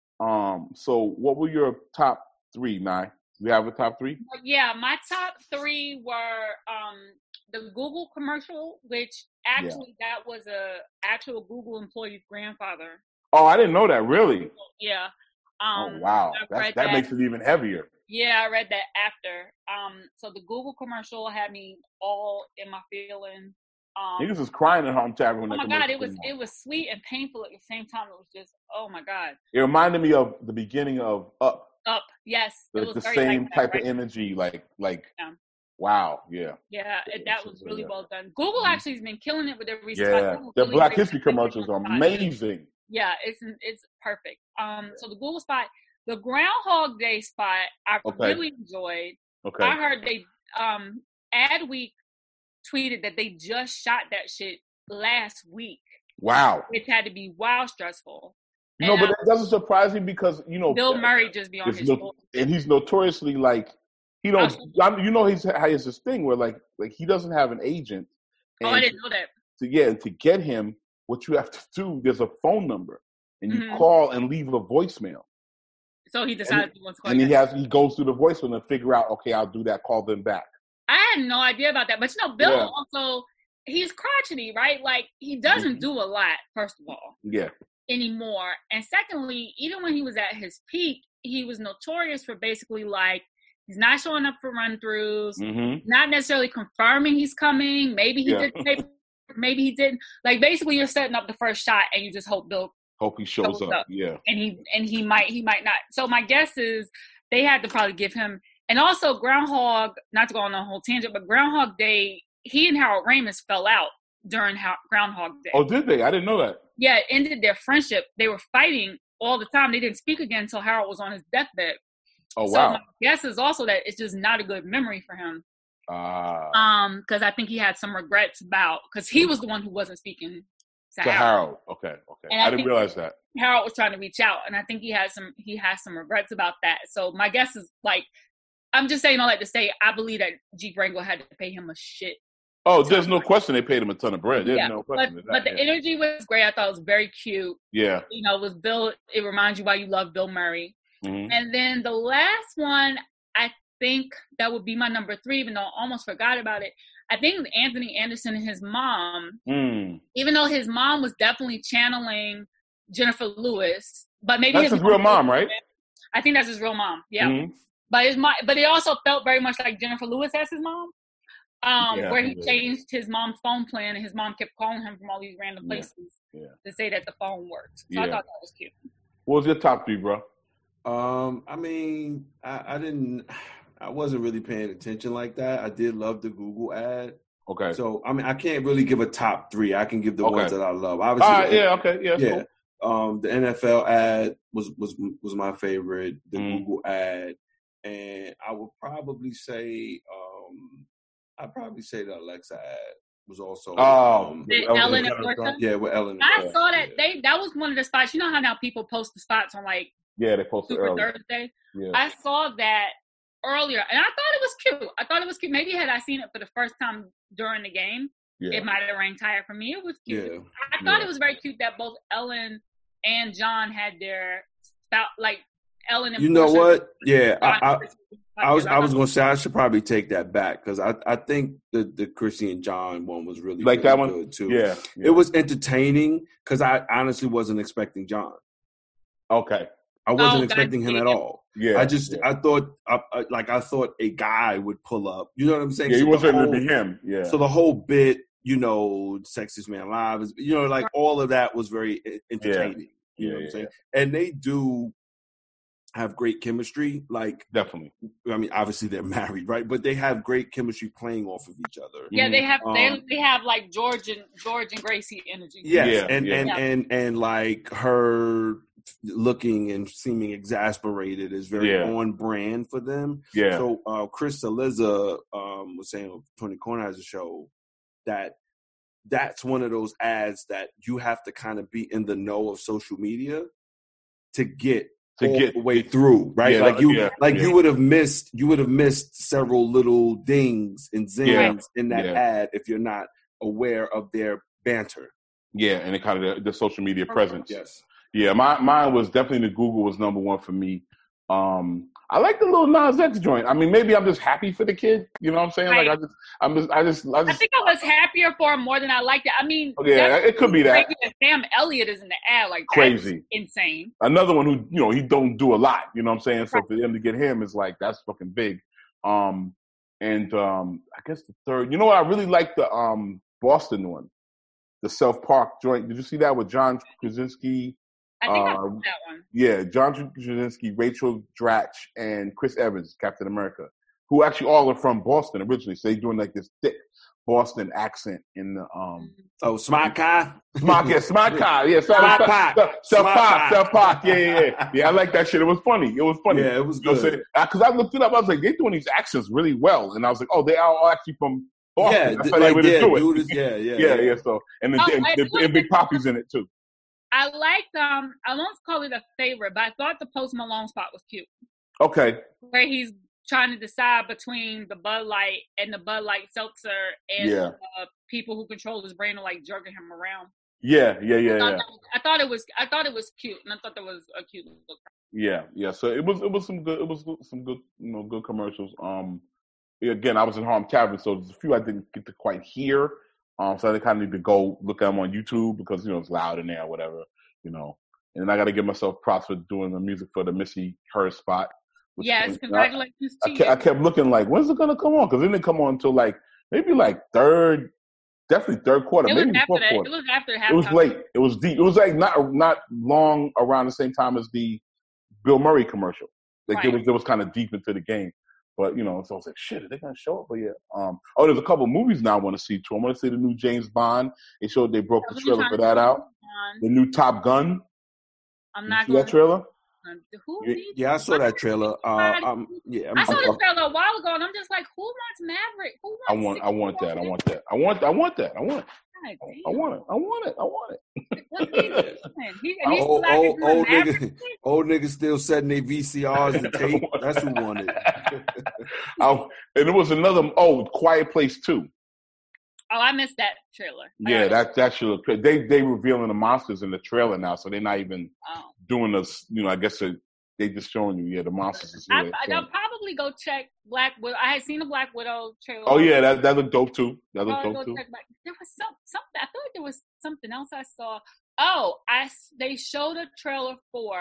Um, so what were your top three, Nye? We have a top three? Yeah, my top three were um the Google commercial, which actually yeah. that was a actual Google employee's grandfather. Oh, I didn't know that. Really? Yeah. Um, oh wow, That's, that, that makes it even heavier. Yeah, I read that after. Um, so the Google commercial had me all in my feelings. Um, Niggas was crying at home chat when oh that my god, it was on. it was sweet and painful at the same time. It was just oh my god. It reminded me of the beginning of Up. Up, yes. The, it was the very same like that, type right? of energy, like like. Yeah. Wow, yeah. Yeah, it, that was really yeah. well done. Google actually has been killing it with their recent. Yeah, the really Black History commercials are amazing. Yeah, it's it's perfect. Um, so the Google spot, the Groundhog Day spot, I okay. really enjoyed. Okay. I heard they um Adweek tweeted that they just shot that shit last week. Wow. It had to be wild stressful. No, and but that doesn't surprise me because you know Bill Murray just be on his no, and he's notoriously like he don't. You know he's how he's this thing where like like he doesn't have an agent. Oh, I didn't know that. To yeah, and to get him, what you have to do, there's a phone number, and you mm-hmm. call and leave a voicemail. So he decides and, he wants to call. And you he has he goes through the voicemail and figure out, okay, I'll do that. Call them back. I had no idea about that, but you know, Bill yeah. also he's crotchety, right? Like he doesn't mm-hmm. do a lot. First of all, yeah. Anymore, and secondly, even when he was at his peak, he was notorious for basically like he's not showing up for run-throughs, mm-hmm. not necessarily confirming he's coming. Maybe he yeah. did. Maybe he didn't. Like basically, you're setting up the first shot, and you just hope Bill hope he shows, shows up. up. Yeah, and he and he might he might not. So my guess is they had to probably give him, and also Groundhog. Not to go on a whole tangent, but Groundhog Day, he and Harold Ramis fell out during how, Groundhog Day. Oh, did they? I didn't know that. Yeah, it ended their friendship. They were fighting all the time. They didn't speak again until Harold was on his deathbed. Oh, so wow. My guess is also that it's just not a good memory for him. Ah. Uh, um, because I think he had some regrets about, because he was the one who wasn't speaking to, to Harold. Harold. Okay, okay. And I, I didn't realize that. Harold was trying to reach out, and I think he had some, he has some regrets about that. So my guess is, like, I'm just saying all that to say, I believe that Jeep Wrangler had to pay him a shit. Oh, there's no question they paid him a ton of bread. There's yeah, no question. But, that, but the yeah. energy was great. I thought it was very cute. Yeah. You know, it was Bill. It reminds you why you love Bill Murray. Mm-hmm. And then the last one, I think that would be my number three, even though I almost forgot about it. I think Anthony Anderson and his mom, mm. even though his mom was definitely channeling Jennifer Lewis, but maybe that's his, his real mom, right? I think that's his real mom. Yeah. Mm-hmm. But his mom, but it also felt very much like Jennifer Lewis as his mom. Um, yeah, where he changed his mom's phone plan, and his mom kept calling him from all these random places yeah, yeah. to say that the phone worked. So yeah. I thought that was cute. What was your top three, bro? Um, I mean, I, I didn't, I wasn't really paying attention like that. I did love the Google ad. Okay. So I mean, I can't really give a top three. I can give the okay. ones that I love. Obviously, uh, yeah, okay, yeah, yeah. Cool. Um, the N F L ad was was was my favorite. The mm. Google ad, and I would probably say. Um, I'd probably say the Alexa ad was also. Oh, um, the Ellen and Alexa? Yeah, with Ellen. I and saw that yeah. they that was one of the spots. You know how now people post the spots on like yeah, they posted Super early. Thursday. Yeah. I saw that earlier, and I thought it was cute. I thought it was cute. Maybe had I seen it for the first time during the game, yeah. it might have ranked higher for me. It was cute. Yeah. I thought yeah. it was very cute that both Ellen and John had their spout like Ellen and you know Portia, what? Yeah, I, I, I was I I was gonna say I should probably take that back because I, I think the the Chrissy and John one was really like really that one good too. Yeah, yeah. It was entertaining because I honestly wasn't expecting John. Okay, I wasn't oh, expecting him at all. Yeah, I just, yeah. I thought, I, I, like, I thought a guy would pull up. You know what I'm saying? Yeah, so he wasn't going to be him. Yeah. So the whole bit, you know, Sexiest Man Alive, is, you know, like all of that was very entertaining. Yeah. You know yeah, what I'm yeah, saying? Yeah. And they do have great chemistry. Like, definitely. I mean, obviously they're married, right? But they have great chemistry playing off of each other. Yeah, they have. Um, they they have like George and George and Gracie energy. Yes, yeah, and, yeah. and and and and like her looking and seeming exasperated is very yeah. on brand for them. Yeah. So uh, Chris Cillizza um, was saying, Tony Corner has a show that that's one of those ads that you have to kind of be in the know of social media to get to all get the way through, right? Yeah, like you, yeah, like yeah. you would have missed, you would have missed several little dings and zings yeah. in that yeah. ad if you're not aware of their banter. Yeah, and it kind of the, the social media presence. Yes. Yeah, my mine was definitely the Google was number one for me. Um, I like the little Nas X joint. I mean, maybe I'm just happy for the kid. You know what I'm saying? Right. Like I just, I'm just, I just, I just. I think I was happier for him more than I liked it. I mean, yeah, it could be that. Sam Elliott is in the ad, like crazy, insane. Another one who, you know, he don't do a lot. You know what I'm saying? So right. for him to get him is like that's fucking big. Um, and um, I guess the third. You know what? I really like the um Boston one, the Self Park joint. Did you see that with John Krasinski? I think uh, I saw that one. Yeah, John Krasinski, Rachel Dratch, and Chris Evans, Captain America, who actually all are from Boston originally. So they're doing like this thick Boston accent in the um. Oh, Smart Car, Smart, yeah, Smart Car, yeah, Smart Park, Self Park, Self Park, yeah, yeah, yeah. Yeah, I like that shit. It was funny. It was funny. Yeah, it was good. Because I looked it up, I was like, they're doing these accents really well, and I was like, oh, they are all actually from Boston. Yeah, that's how like, they yeah, do it. Is, yeah, yeah, yeah, yeah. So and the, oh, and, the, and Big Poppy's in it too. I liked, um, I won't call it a favorite, but I thought the Post Malone spot was cute. Okay. Where he's trying to decide between the Bud Light and the Bud Light Seltzer and yeah. uh, people who control his brain are like jerking him around. Yeah, yeah, yeah, I thought, yeah. That, I thought it was, I thought it was cute, and I thought that was a cute look. Yeah, yeah. So it was, it was some good, it was some good, you know, good commercials. Um, again, I was in Harlem Tavern, so there's a few I didn't get to quite hear. Um, so I kind of need to go look at them on YouTube because, you know, it's loud in there or whatever, you know. And then I got to give myself props for doing the music for the Missy Hurst spot. Yes, came, congratulations I, to I, you. kept, I kept looking like, when's it going to come on? Because it didn't come on until like, maybe like third, definitely third quarter, it maybe was after fourth that. quarter. It was after half It was time. late. It was deep. It was like not not long around the same time as the Bill Murray commercial. Like right. it was, it was kind of deep into the game. But, you know, so I was like, shit, are they going to show up? But, yeah. Um, oh, there's a couple movies now I want to see, too. I want to see the new James Bond. They showed they broke the trailer for that out. The new Top Gun. I'm not going to see that trailer? Who yeah, yeah, I saw that trailer. Uh, um, yeah, I'm, I saw I'm, this trailer a while ago, and I'm just like, who wants Maverick? Who wants I want, I want that. I want that. I want, I want that. I want it. I want it. I want it. I want it. What's he doing? He, he's old, old, old nigga, old niggas still setting their V C Rs and tape. That's who wanted it. I, and it was another. Oh, Quiet Place two. Oh, I missed that trailer. Yeah, that that should look. They they revealing the monsters in the trailer now, so they're not even oh. doing this. You know, I guess they they just showing you. Yeah, the monsters. Is I, I'll probably go check Black Widow. I had seen the Black Widow trailer. Oh yeah, that that looked dope too. That looked oh, dope too. There was some something. I feel like there was something else I saw. Oh, I they showed a trailer for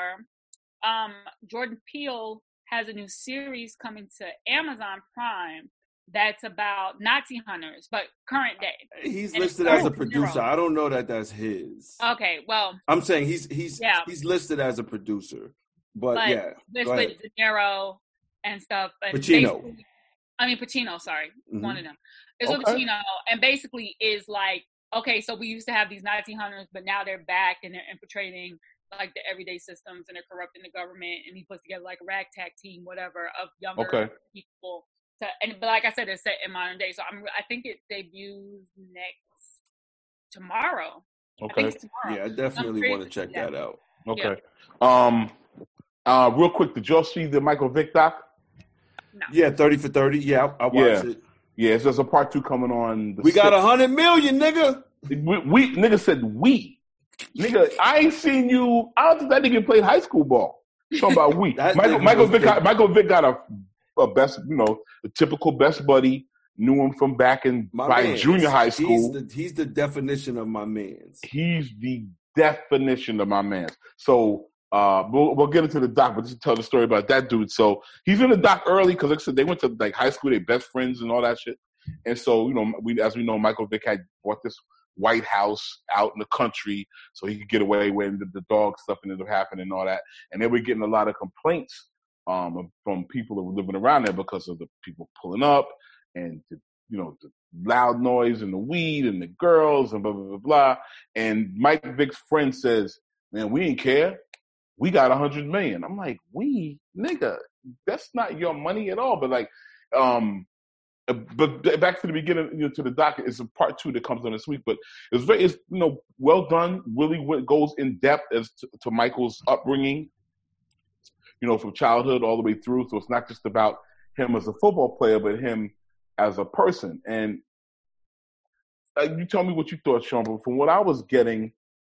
um Jordan Peele has a new series coming to Amazon Prime. That's about Nazi hunters, but current day. He's and listed as a producer. I don't know that that's his. Okay, well, I'm saying he's he's yeah. he's listed as a producer, but, but yeah, this with De Niro and stuff. And Pacino. I mean Pacino. Sorry, mm-hmm. one of them. It's okay. with Pacino, and basically is like, okay, so we used to have these Nazi hunters, but now they're back and they're infiltrating like the everyday systems and they're corrupting the government. And he puts together like a ragtag team, whatever, of younger okay. people. To, and but like I said, it's set in modern day, so I'm. I think it debuts next tomorrow. Okay. I think it's tomorrow. Yeah, I definitely want to check that, that out. Okay. Yeah. Um. Uh. Real quick, did y'all see the Michael Vick doc? No. Yeah, thirty for thirty. Yeah, I, I watched yeah. it. Yeah, so there's a part two coming on. The we got a hundred million, nigga. We, we nigga said we. Nigga, I ain't seen you. I don't think that nigga played high school ball. Talking about we. Michael Michael Vick. Got, Michael Vick got a. A best, you know, the typical best buddy. Knew him from back in by junior high school. He's the, he's the definition of my man's. He's the definition of my man's. So Uh, we'll, we'll get into the doc, but just tell the story about that dude. So he's in the doc early because, like I said, they went to like high school, they best friends and all that shit. And so, you know, we as we know, Michael Vick had bought this white house out in the country so he could get away when the, the dog stuff ended up happening and all that. And they were getting a lot of complaints um, from people that were living around there because of the people pulling up and the, you know, the loud noise and the weed and the girls and blah blah blah blah. And Mike Vick's friend says, "Man, we ain't care. We got a hundred million." I'm like, "We, nigga, that's not your money at all." But like, um, but back to the beginning, you know, to the doc, it's a part two that comes on this week. But it's very, it's you know, well done. Really goes in depth as to, to Michael's upbringing, you know, from childhood all the way through. So it's not just about him as a football player, but him as a person. And uh, you tell me what you thought, Sean. But from what I was getting.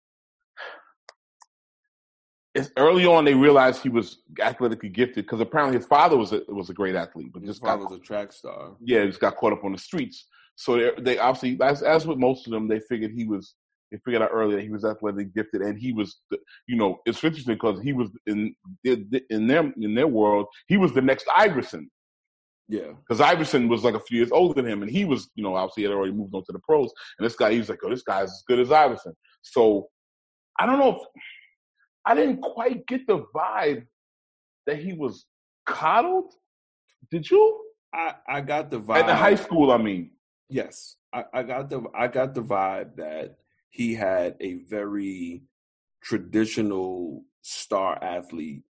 It's early on they realized he was athletically gifted because apparently his father was a, was a great athlete, but his just father got, was a track star. Yeah, just got caught up on the streets. So they, they obviously, as, as with most of them, they figured he was. They figured out earlier that he was athletically gifted, and he was, you know, it's interesting because he was in in their in their world, he was the next Iverson. Yeah, because Iverson was like a few years older than him, and he was, you know, obviously had already moved on to the pros. And this guy, he was like, "Oh, this guy's as good as Iverson." So I don't know if. I didn't quite get the vibe that he was coddled. Did you? I, I got the vibe at the high school. I mean, yes, I, I got the I got the vibe that he had a very traditional star athlete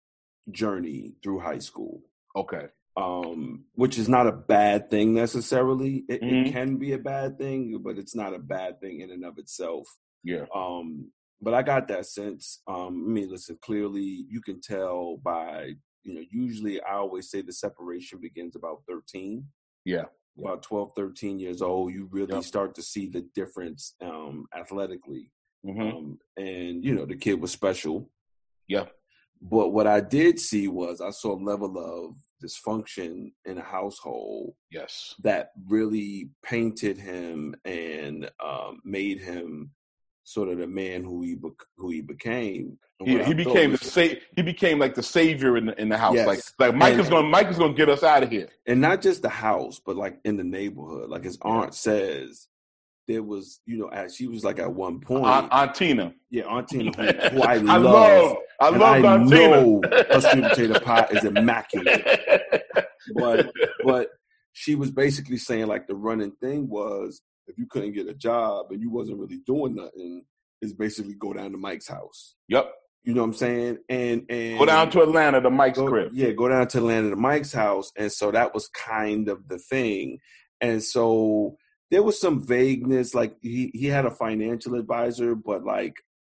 journey through high school. Okay, um, which is not a bad thing necessarily. It, mm-hmm. it can be a bad thing, but it's not a bad thing in and of itself. Yeah. Um, But I got that sense. Um, I mean, listen, clearly you can tell by, you know, usually I always say the separation begins about thirteen. Yeah. About twelve, thirteen years old, you really yep. start to see the difference um, athletically. Mm-hmm. Um, and, you know, the kid was special. Yeah. But what I did see was I saw a level of dysfunction in a household. Yes. That really painted him and um, made him sort of the man who he be- who he became. He, he became was, the sa- he became like the savior in the in the house. Yes. Like like Mike and, is going Mike is going to get us out of here. And not just the house, but like in the neighborhood. Like his aunt yeah. says, there was, you know, as she was like at one point, Aunt, Aunt Tina. Yeah, Aunt Tina, who, who I, I love. love. I and love I Aunt know Tina. Her sweet potato pie is immaculate. But but she was basically saying like the running thing was if you couldn't get a job and you wasn't really doing nothing, is basically go down to Mike's house. Yep. You know what I'm saying? And and go down to Atlanta to Mike's go, crib. Yeah, go down to Atlanta to Mike's house. And so that was kind of the thing. And so there was some vagueness. Like he, he had a financial advisor, but like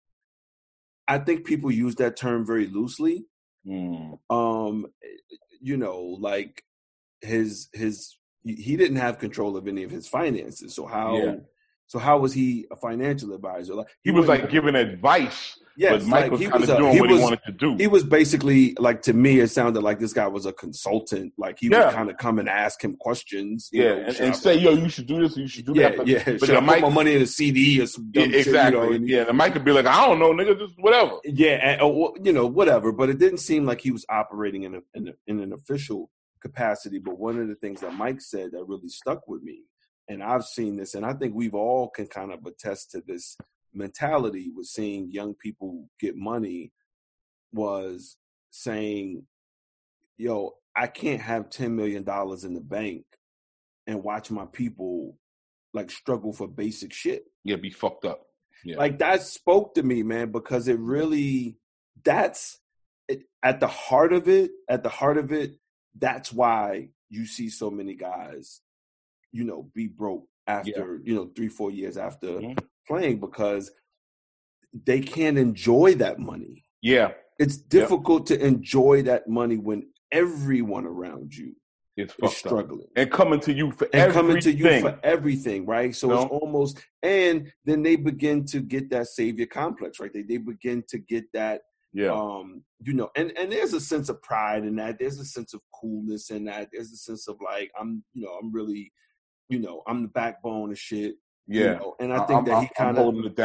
I think people use that term very loosely. Mm. Um, you know, like his his he didn't have control of any of his finances. So how yeah. so how was he a financial advisor? Like he, he was like giving advice. Yes, but Mike like was he kind was of a, doing he what was, he wanted to do. He was basically like, to me, it sounded like this guy was a consultant. Like he yeah. would kind of come and ask him questions. Yeah, know, and, and say, "Yo, you should do this. You should do yeah, that." But, yeah, but should I Mike, put my money in a C D or some dumb yeah, exactly. Shit, you know? Yeah, and Mike could be like, "I don't know, nigga, just whatever." Yeah, and, or, you know, whatever. But it didn't seem like he was operating in a, in, a, in an official capacity. But one of the things that Mike said that really stuck with me, and I've seen this, and I think we've all can kind of attest to this mentality with seeing young people get money, was saying, yo, I can't have ten million dollars in the bank and watch my people like struggle for basic shit. Yeah, be fucked up. Yeah. Like that spoke to me, man, because it really, that's it, at the heart of it, at the heart of it, that's why you see so many guys, you know, be broke after, yeah. you know, three, four years after mm-hmm. playing, because they can't enjoy that money. Yeah. It's difficult yep. to enjoy that money when everyone around you it's is struggling. Up. And coming to you for and everything. coming to you for everything, right? So no. it's almost, and then they begin to get that savior complex, right? They they begin to get that, yeah. um, you know, and, and there's a sense of pride in that. There's a sense of coolness in that. There's a sense of like, I'm, you know, I'm really, you know, I'm the backbone of shit. Yeah. You know? And I think I'm, that he kind of holding it down.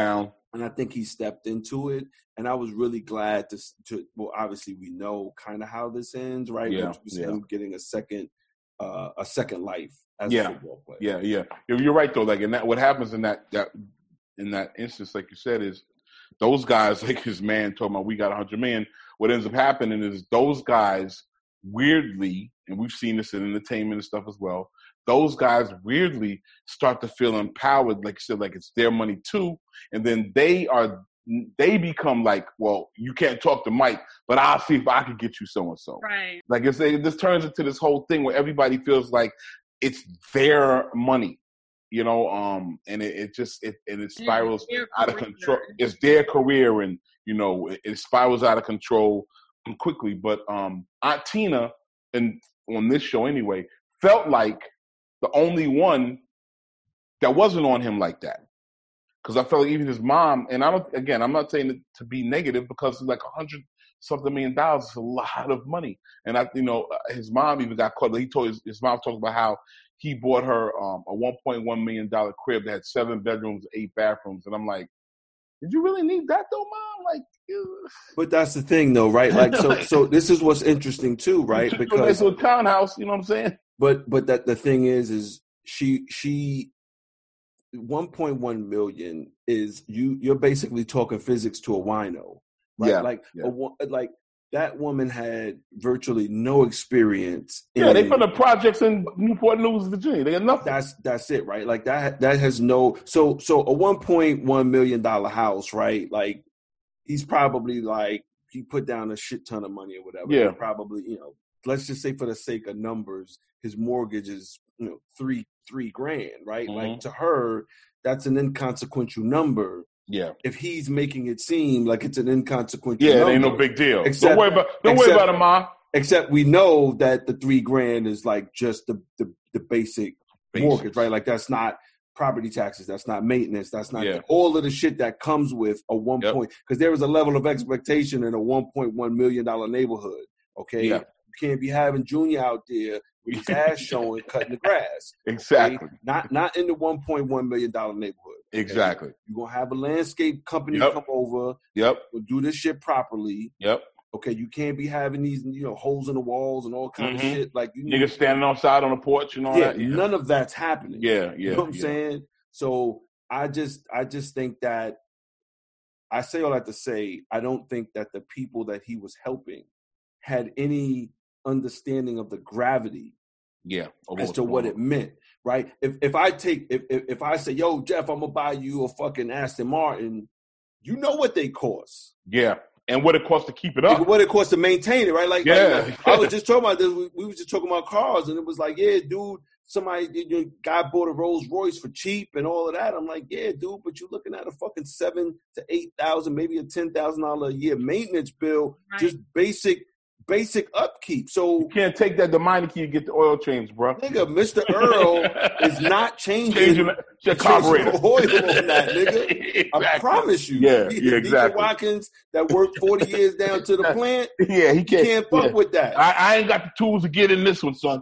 And I think he stepped into it. And I was really glad to, to well, obviously we know kind of how this ends, right? Yeah, Which was yeah. him getting a second, uh, a second life as yeah. a football player. Yeah, yeah. You're, you're right though. Like, in that, what happens in that that in that instance, like you said, is those guys, like his man talking about, we got a hundred million. What ends up happening is those guys weirdly, and we've seen this in entertainment and stuff as well. Those guys weirdly start to feel empowered, like you said, like it's their money too, and then they are they become like, well, you can't talk to Mike, but I'll see if I can get you so and so. Right. Like it's it just turns into this whole thing where everybody feels like it's their money, you know, um, and it, it just it and it spirals out of control. It's their career, and you know, it, it spirals out of control quickly. But um, Aunt Tina, and on this show anyway, felt like the only one that wasn't on him like that. Because I felt like even his mom, and I don't, again, I'm not saying it to be negative, because like a hundred something million dollars is a lot of money. And I, you know, his mom even got caught. He told his, his mom talked about how he bought her um, a one point one million dollars crib that had seven bedrooms, eight bathrooms. And I'm like, did you really need that though, mom? Like, ew. But that's the thing though, right? Like, so, so this is what's interesting too, right? Because it's a townhouse, you know what I'm saying? But but that the thing is, is she she one point one million is you you're basically talking physics to a wino, right? Yeah, like yeah. A, like that woman had virtually no experience. Yeah, in, they from the projects in Newport News, Virginia. They got nothing. That's that's it, right? Like that that has no so so a one point one million dollar house, right? Like he's probably like he put down a shit ton of money or whatever. Yeah, he probably, you know, let's just say for the sake of numbers, his mortgage is, you know, three three grand, right? Mm-hmm. Like to her, that's an inconsequential number. Yeah. If he's making it seem like it's an inconsequential yeah, number. it ain't no big deal. Except, don't worry about don't except, worry about it, Ma. Except we know that the three grand is like just the the, the basic Basics. mortgage, right? Like that's not property taxes, that's not maintenance, that's not yeah. all of the shit that comes with a one yep. point, because there is a level of expectation in a one point one million dollar neighborhood. Okay. Yeah. You can't be having Junior out there with his ass showing, cutting the grass. Exactly. Okay? Not not in the one point one million dollar neighborhood. Okay? Exactly. You're gonna have a landscape company yep. come over. Yep. We'll do this shit properly. Yep. Okay, you can't be having these, you know, holes in the walls and all kind mm-hmm. of shit. Like you niggas standing outside on the porch and all yeah, that. Yeah, none of that's happening. Yeah, yeah. You know what I'm yeah. saying? So I just I just think that I say all that to say I don't think that the people that he was helping had any understanding of the gravity yeah as to what it meant, right? If if I take if, if if I say, yo, Jeff, I'm gonna buy you a fucking Aston Martin, you know what they cost. Yeah. And what it costs to keep it up. What it costs to maintain it, right? Like, yeah. like I was just talking about this. We, we was just talking about cars, and it was like, yeah, dude, somebody, your guy bought a Rolls Royce for cheap and all of that. I'm like, yeah, dude, but you're looking at a fucking seven to eight thousand, maybe a ten thousand dollar a year maintenance bill, right. just basic. Basic upkeep. So you can't take that to Meineke to get the oil change, bro. Nigga, Mister Earl is not changing, changing the carburetor oil on that, nigga. Exactly. I promise you. Yeah, yeah, exactly. Watkins that worked forty years down to the plant. Yeah, he can't, he can't fuck yeah. with that. I, I ain't got the tools to get in this one, son.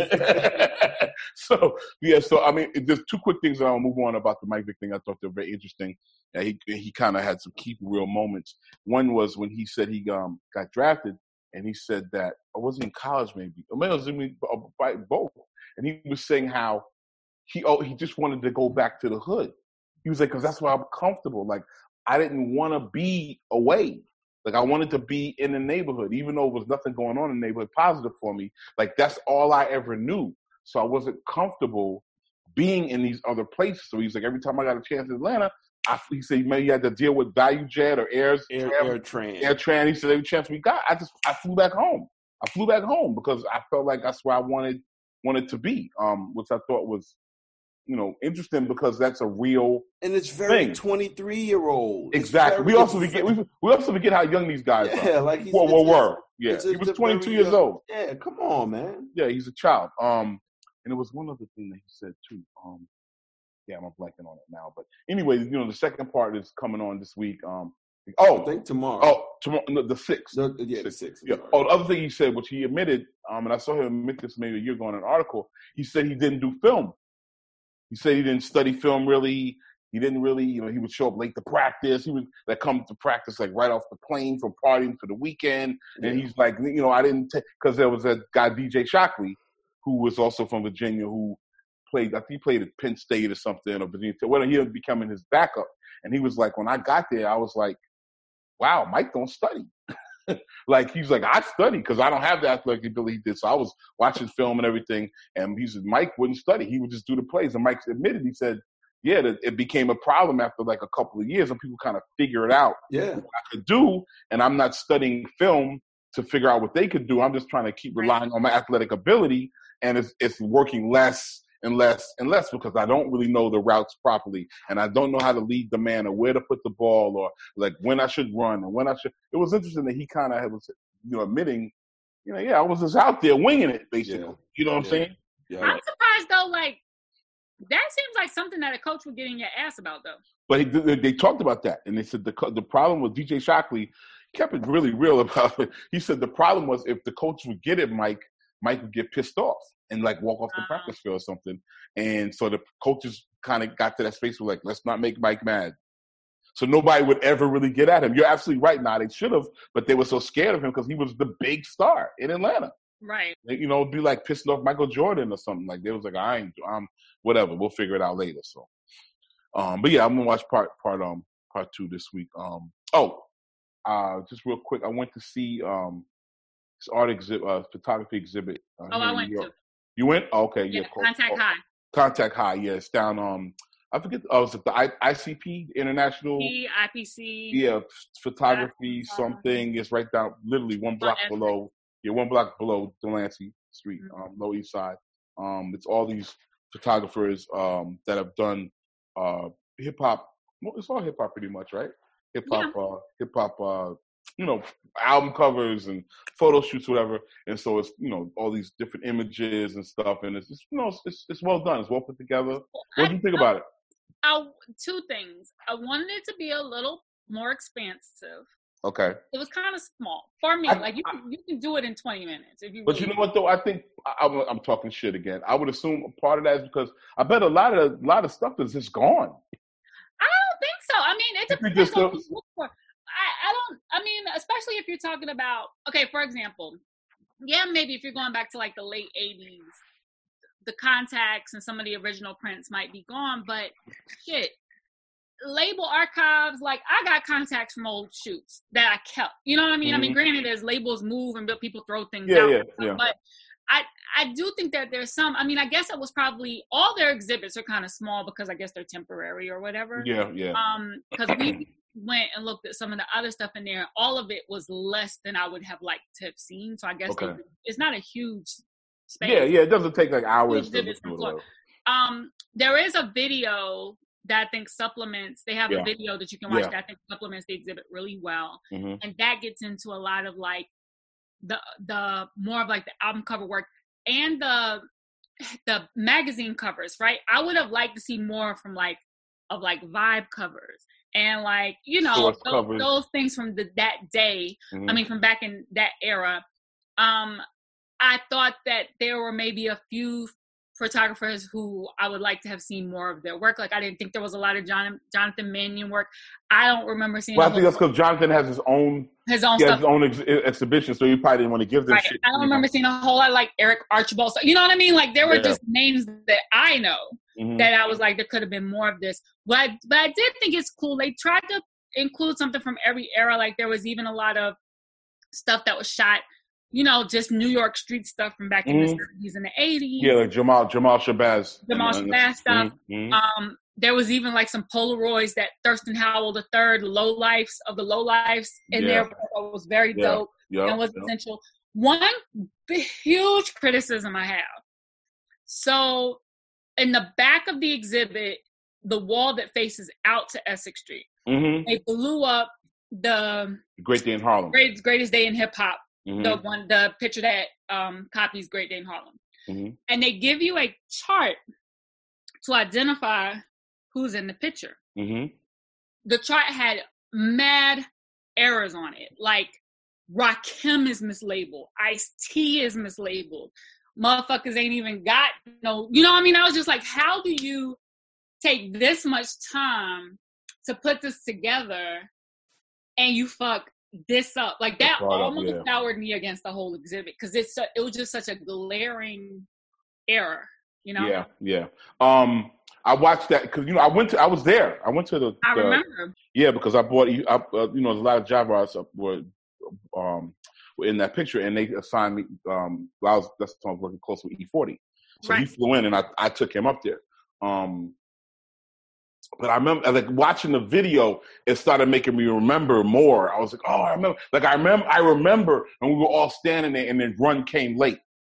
so yeah, so I mean, there's two quick things that I'll move on about the Mike Vick thing. I thought they were very interesting. Uh, he he kind of had some key real moments. One was when he said he um got drafted. And he said that, or was he in college maybe? Or maybe it was in both. And he was saying how he oh, he just wanted to go back to the hood. He was like, because that's where I'm comfortable. Like, I didn't want to be away. Like, I wanted to be in the neighborhood, even though there was nothing going on in the neighborhood positive for me. Like, that's all I ever knew. So I wasn't comfortable being in these other places. So he's like, every time I got a chance in Atlanta, I, he said maybe you had to deal with Value Jet or Airs, Air, Tram, Air Tran. Air Tran. He said every chance we got, I just I flew back home. I flew back home because I felt like that's where I wanted wanted to be, um, which I thought was, you know, interesting because that's a real and it's very thing. twenty-three year old. Exactly. We also forget we, we also forget how young these guys yeah, are. like he's, whoa, whoa, whoa. Yeah, he was twenty-two years old. Yeah, come on, man. Yeah, he's a child. Um, and there was one other thing that he said too. Um. Yeah, I'm blanking on it now. But anyway, you know, the second part is coming on this week. Um, oh, I think tomorrow. Oh, tomorrow, no, the sixth. The, yeah, the sixth. Yeah. Oh, the other thing he said, which he admitted, um, and I saw him admit this maybe a year ago in an article. He said he didn't do film. He said he didn't study film really. He didn't really, you know, he would show up late to practice. He would like come to practice like right off the plane from partying for the weekend. Yeah. And he's like, you know, I didn't take because there was a guy D J Shockley who was also from Virginia who played. I think he played at Penn State or something or Virginia. Well, he ended up becoming his backup. And he was like, when I got there, I was like, wow, Mike don't study. Like, he's like, I study because I don't have the athletic ability he did. So I was watching film and everything. And he said, Mike wouldn't study. He would just do the plays. And Mike admitted, he said, yeah, that it became a problem after like a couple of years and people kind of figured out yeah. what I could do. And I'm not studying film to figure out what they could do. I'm just trying to keep relying on my athletic ability. And it's, it's working less and less and less because I don't really know the routes properly. And I don't know how to lead the man or where to put the ball or like when I should run and when I should. It was interesting that he kind of was, you know, admitting, you know, yeah, I was just out there winging it, basically. Yeah. You know what yeah. I'm saying? Yeah. I'm surprised, though, like, that seems like something that a coach would get in your ass about, though. But he, they, they talked about that. And they said the the problem with D J Shockley, he kept it really real about it. He said the problem was if the coach would get it, Mike, Mike would get pissed off and like walk off the uh-huh. practice field or something. And so the coaches kind of got to that space where like, let's not make Mike mad. So nobody would ever really get at him. You're absolutely right. Now they should have, but they were so scared of him because he was the big star in Atlanta. Right. You know, it'd be like pissing off Michael Jordan or something. Like they was like, I ain't, I'm whatever. We'll figure it out later. So, um, but yeah, I'm gonna watch part part um part two this week. Um, oh, uh, just real quick, I went to see um this art exhibit, uh, photography exhibit. Uh, oh, I went to. You went? Oh, okay, yeah. yeah Contact oh, High. Contact High, yeah. It's down. Um, I forget. Oh, is it the I, ICP International? P, I P C. Yeah, photography yeah. something. It's right down, literally one block oh, below. Yeah, one block below Delancey Street, mm-hmm. um, Lower East Side. Um, it's all these photographers um, that have done uh, hip hop. Well, it's all hip hop, pretty much, right? Hip hop, yeah. uh, hip hop. Uh, you know, album covers and photo shoots, whatever. And so it's, you know, all these different images and stuff. And it's just, you know, it's it's well done. It's well put together. What do you think about it? I, two things. I wanted it to be a little more expansive. Okay. It was kind of small for me. I, like you, can, you can do it in twenty minutes if you. But really you know what though? I think I, I'm, I'm talking shit again. I would assume part of that is because I bet a lot of a lot of stuff is just gone. I don't think so. I mean, it depends on what you look for. I, I don't. I mean, especially if you're talking about. Okay, for example, yeah, maybe if you're going back to like the late eighties, the contacts and some of the original prints might be gone. But shit. Label archives, like I got contacts from old shoots that I kept. You know what I mean? Mm-hmm. I mean, granted, as labels move and people throw things yeah, out, yeah, yeah. but I I do think that there's some. I mean, I guess it was probably all their exhibits are kind of small because I guess they're temporary or whatever. Yeah, yeah. Um, because we went and looked at some of the other stuff in there. All of it was less than I would have liked to have seen. So I guess okay. it, it's not a huge space. Yeah, yeah. It doesn't take like hours. To to um, there is a video that I think supplements, they have yeah. a video that you can watch yeah. that I think supplements the exhibit really well. Mm-hmm. And that gets into a lot of like the, the more of like the album cover work and the, the magazine covers, right? I would have liked to see more from like, of like vibe covers and like, you know, those, those things from the, that day. Mm-hmm. I mean, from back in that era. Um, I thought that there were maybe a few photographers who I would like to have seen more of their work. Like I didn't think there was a lot of John, Jonathan Mannion work. I don't remember seeing. Well, I think that's because Jonathan has his own his own he stuff. has his own ex- exhibition, so you probably didn't want to give them right. shit. I don't remember seeing a whole lot of like Eric Archibald. You know what I mean? Like there were yeah. just names that I know mm-hmm. that I was like there could have been more of this. But but I did think it's cool. They tried to include something from every era. Like there was even a lot of stuff that was shot. You know, just New York street stuff from back in mm-hmm. the seventies and the eighties. Yeah, like Jamal Jamal Shabazz. Jamal Shabazz stuff. Mm-hmm. Um, there was even like some Polaroids that Thurston Howell the third, low lives of the low lives in yeah. there was very yeah. dope yep. and was yep. essential. One big, huge criticism I have. So in the back of the exhibit, the wall that faces out to Essex Street, mm-hmm. they blew up the Great Day in Harlem. Great, greatest Day in Hip Hop. Mm-hmm. The one, the picture that um, copies Great Day in Harlem. Mm-hmm. And they give you a chart to identify who's in the picture. Mm-hmm. The chart had mad errors on it. Like, Rakim is mislabeled. Ice-T is mislabeled. Motherfuckers ain't even got no, you know what I mean? I was just like, how do you take this much time to put this together and you fuck this up. Like that almost yeah. soured me against the whole exhibit because it's a, it was just such a glaring error, you know? Yeah, yeah. Um, I watched that because, you know, I went to, I was there. I went to the. I the, remember. Yeah, because I bought, I, uh, you know, there's a lot of job artists were, um, were in that picture and they assigned me, um, I was, that's the time I was working close with E forty. So right. he flew in and I, I took him up there. Um, But I remember, like, watching the video, it started making me remember more. I was like, oh, I remember. Like, I remember, I remember, and we were all standing there, and then Run came late.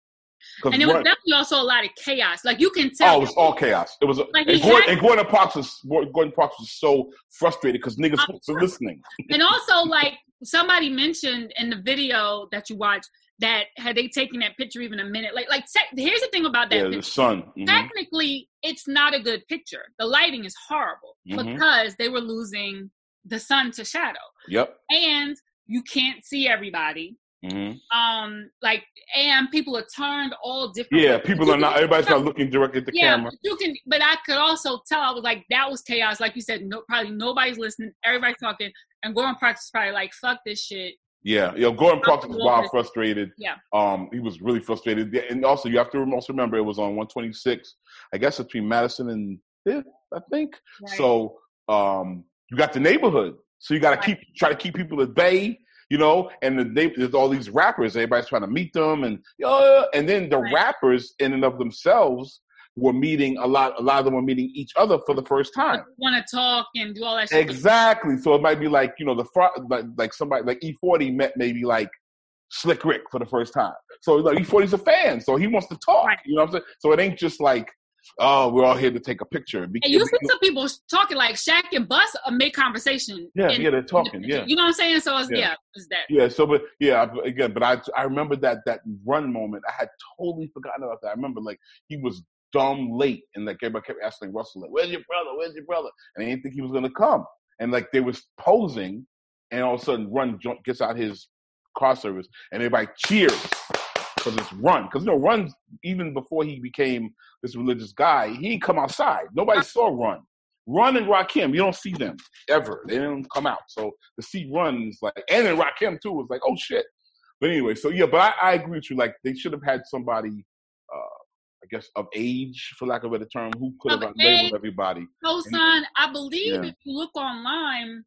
And it was Run, definitely also a lot of chaos. Like, you can tell. Oh, it was all chaos. It was, like and, Gordon, and Gordon Parks was Gordon Parks was so frustrated because niggas uh, were listening. And also, like, somebody mentioned in the video that you watched that had they taken that picture even a minute, like, like te- here's the thing about that yeah, picture. The sun. Mm-hmm. Technically, it's not a good picture. The lighting is horrible mm-hmm. because they were losing the sun to shadow. Yep. And you can't see everybody. Mm-hmm. Um, like, and people are turned all different. Yeah, ways. people are not. Everybody's not looking directly at the yeah, camera. You can, but I could also tell. I was like, that was chaos. Like you said, no, probably nobody's listening. Everybody's talking, and Gordon Parks is probably like, "Fuck this shit." Yeah, you know, Gordon Parks was wild frustrated. Yeah. Um, he was really frustrated. And also, you have to also remember, it was on one twenty-six, I guess, between Madison and fifth, I think. Right. So um, you got the neighborhood. So you got to right. keep try to keep people at bay, you know, and the, there's all these rappers. Everybody's trying to meet them. And uh, and then the right. rappers, in and of themselves, were meeting a lot. A lot of them were meeting each other for the first time. Want to talk and do all that shit. Exactly. So it might be like, you know, the front, like, like somebody like E forty met maybe like Slick Rick for the first time. So like E forty's a fan, so he wants to talk. Right. You know what I'm saying? So it ain't just like, oh, we're all here to take a picture. And you see some people talking like Shaq and Bus make conversation. Yeah, in, yeah, they're talking. The, yeah, you know what I'm saying? So it's yeah, yeah it's that. Yeah. So, but yeah, again, but I I remember that that Run moment. I had totally forgotten about that. I remember like he was dumb late, and like everybody kept asking Russell, like, "Where's your brother? Where's your brother?" And they didn't think he was gonna come. And like they was posing, and all of a sudden, Run gets out his car service, and everybody cheers because it's Run. Because you know, Run, even before he became this religious guy, he didn't come outside. Nobody saw Run. Run and Rakim, you don't see them ever. They didn't come out. So to see Run is like, and then Rakim too was like, oh shit. But anyway, so yeah, but I, I agree with you. Like they should have had somebody. Uh, I guess of age, for lack of a better term, who could have labeled everybody. So, son, I believe yeah. if you look online,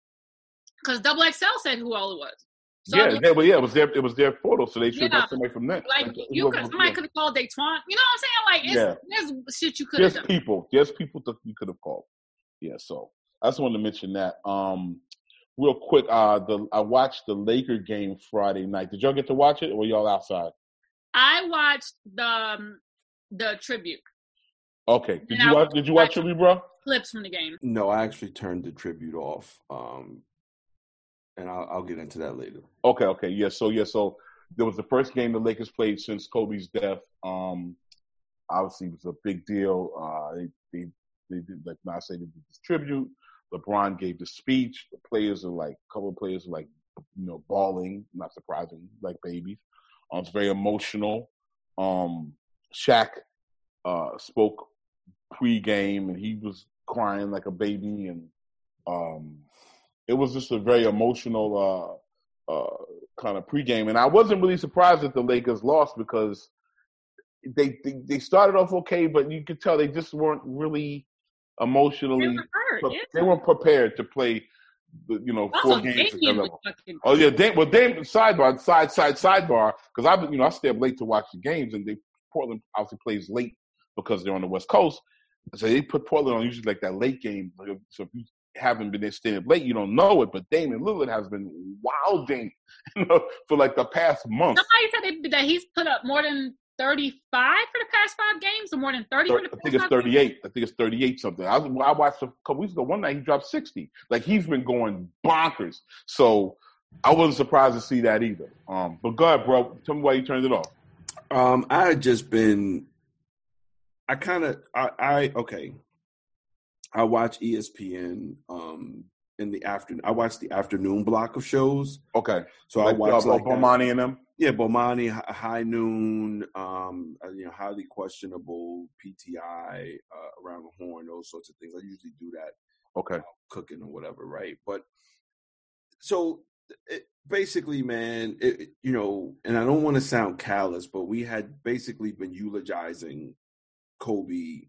because Double X L said who all it was. So yeah, yeah, but yeah, it was their it was their photo, so they should have yeah. got somebody from there. Like, like you could, somebody could have called Daytwan. You know what I'm saying? Like, it's, yeah. there's shit you could have done. There's people, there's people that you could have called. Yeah, so I just wanted to mention that. Um, real quick, uh, the I watched the Laker game Friday night. Did y'all get to watch it, or were y'all outside? I watched the. Um, The tribute. Okay. Did you watch? Did you watch tribute, bro? Clips from the game. No, I actually turned the tribute off, um, and I'll, I'll get into that later. Okay. Okay. Yeah. So yeah. So there was the first game the Lakers played since Kobe's death. Um, obviously, it was a big deal. Uh, they they they did like I say they did this tribute. LeBron gave the speech. The players are like a couple of players are like you know bawling. Not surprising, like babies. Um, it's very emotional. Um. Shaq uh, spoke pre-game, and he was crying like a baby, and um, it was just a very emotional uh, uh, kind of pre-game. And I wasn't really surprised that the Lakers lost because they, they they started off okay, but you could tell they just weren't really emotionally. They, were hurt, pre- yeah. they weren't prepared to play. The, you know, four also, games. Damian was fucking oh yeah, Dame, well, Dame sidebar, side, side, sidebar. Because I, you know, I stay up late to watch the games, and they. Portland obviously plays late because they're on the West Coast. So they put Portland on usually like that late game. So if you haven't been there staying up late, you don't know it. But Damian Lillard has been wilding you know, for like the past month. Somebody said that he's put up more than thirty-five for the past five games or more than thirty for the past I think it's thirty-eight. Games? I think it's thirty-eight something. I, was, I watched a couple weeks ago. One night he dropped sixty. Like he's been going bonkers. So I wasn't surprised to see that either. Um, but go ahead, bro. Tell me why you turned it off. Um, I had just been, I kind of, I, I, okay. I watch E S P N um, in the afternoon. I watch the afternoon block of shows. Okay. So like, I watch uh, like Bomani and them? Yeah, Bomani, High Noon, um, you know, highly questionable P T I uh, around the horn, those sorts of things. I usually do that. Okay. Uh, cooking or whatever, right? But so it, basically, man, it, you know, and I don't want to sound callous, but we had basically been eulogizing Kobe,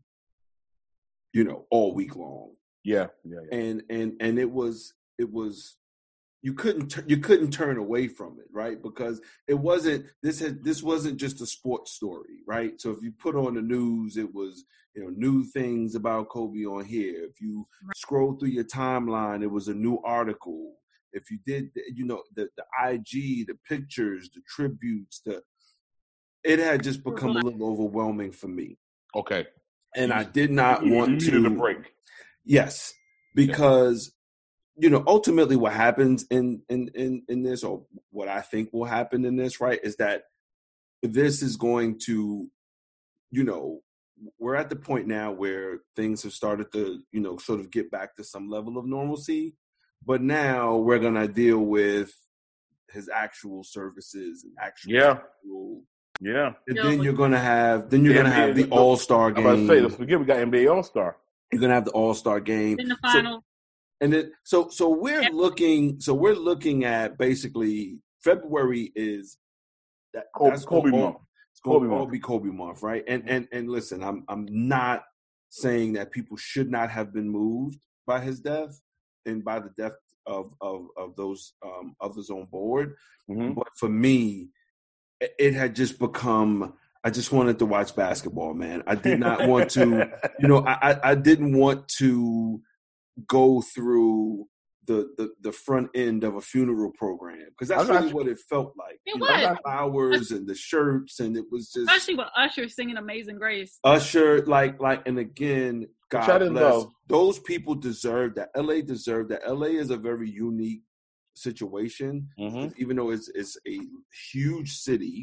you know, all week long. Yeah, yeah, yeah. And and and it was it was. You couldn't you couldn't turn away from it, right? Because it wasn't this had this wasn't just a sports story, right? So if you put on the news, it was, you know, new things about Kobe on here. If you scroll through your timeline, it was a new article. If you did, you know, the the I G, the pictures, the tributes, the it had just become a little overwhelming for me. Okay, and I did not you, want you to needed a break. Yes, because. Yeah. You know, ultimately what happens in, in, in, in this, or what I think will happen in this, right, is that this is going to, you know, we're at the point now where things have started to, you know, sort of get back to some level of normalcy. But now we're going to deal with his actual services and actual. Yeah. Actual, yeah. And then you're going to have, then you're going to have the All-Star game. I was about to say, let's forget we got N B A All-Star. You're going to have the All-Star game. In the final. So, And it, so, so we're looking. So we're looking at basically February is that Kobe, that's Kobe all, month. It's going Kobe to all month. be Kobe month, right? And and and listen, I'm I'm not saying that people should not have been moved by his death and by the death of of of those um, others on board. Mm-hmm. But for me, it, it had just become. I just wanted to watch basketball, man. I did not want to. You know, I I, I didn't want to. Go through the, the the front end of a funeral program because that's really you. what it felt like. It you was know, the flowers and the shirts, and it was just especially with Usher singing "Amazing Grace." Usher, like like, and again, God bless. Know. Those people deserve that. L A deserved that. L A is a very unique situation, mm-hmm. even though it's it's a huge city.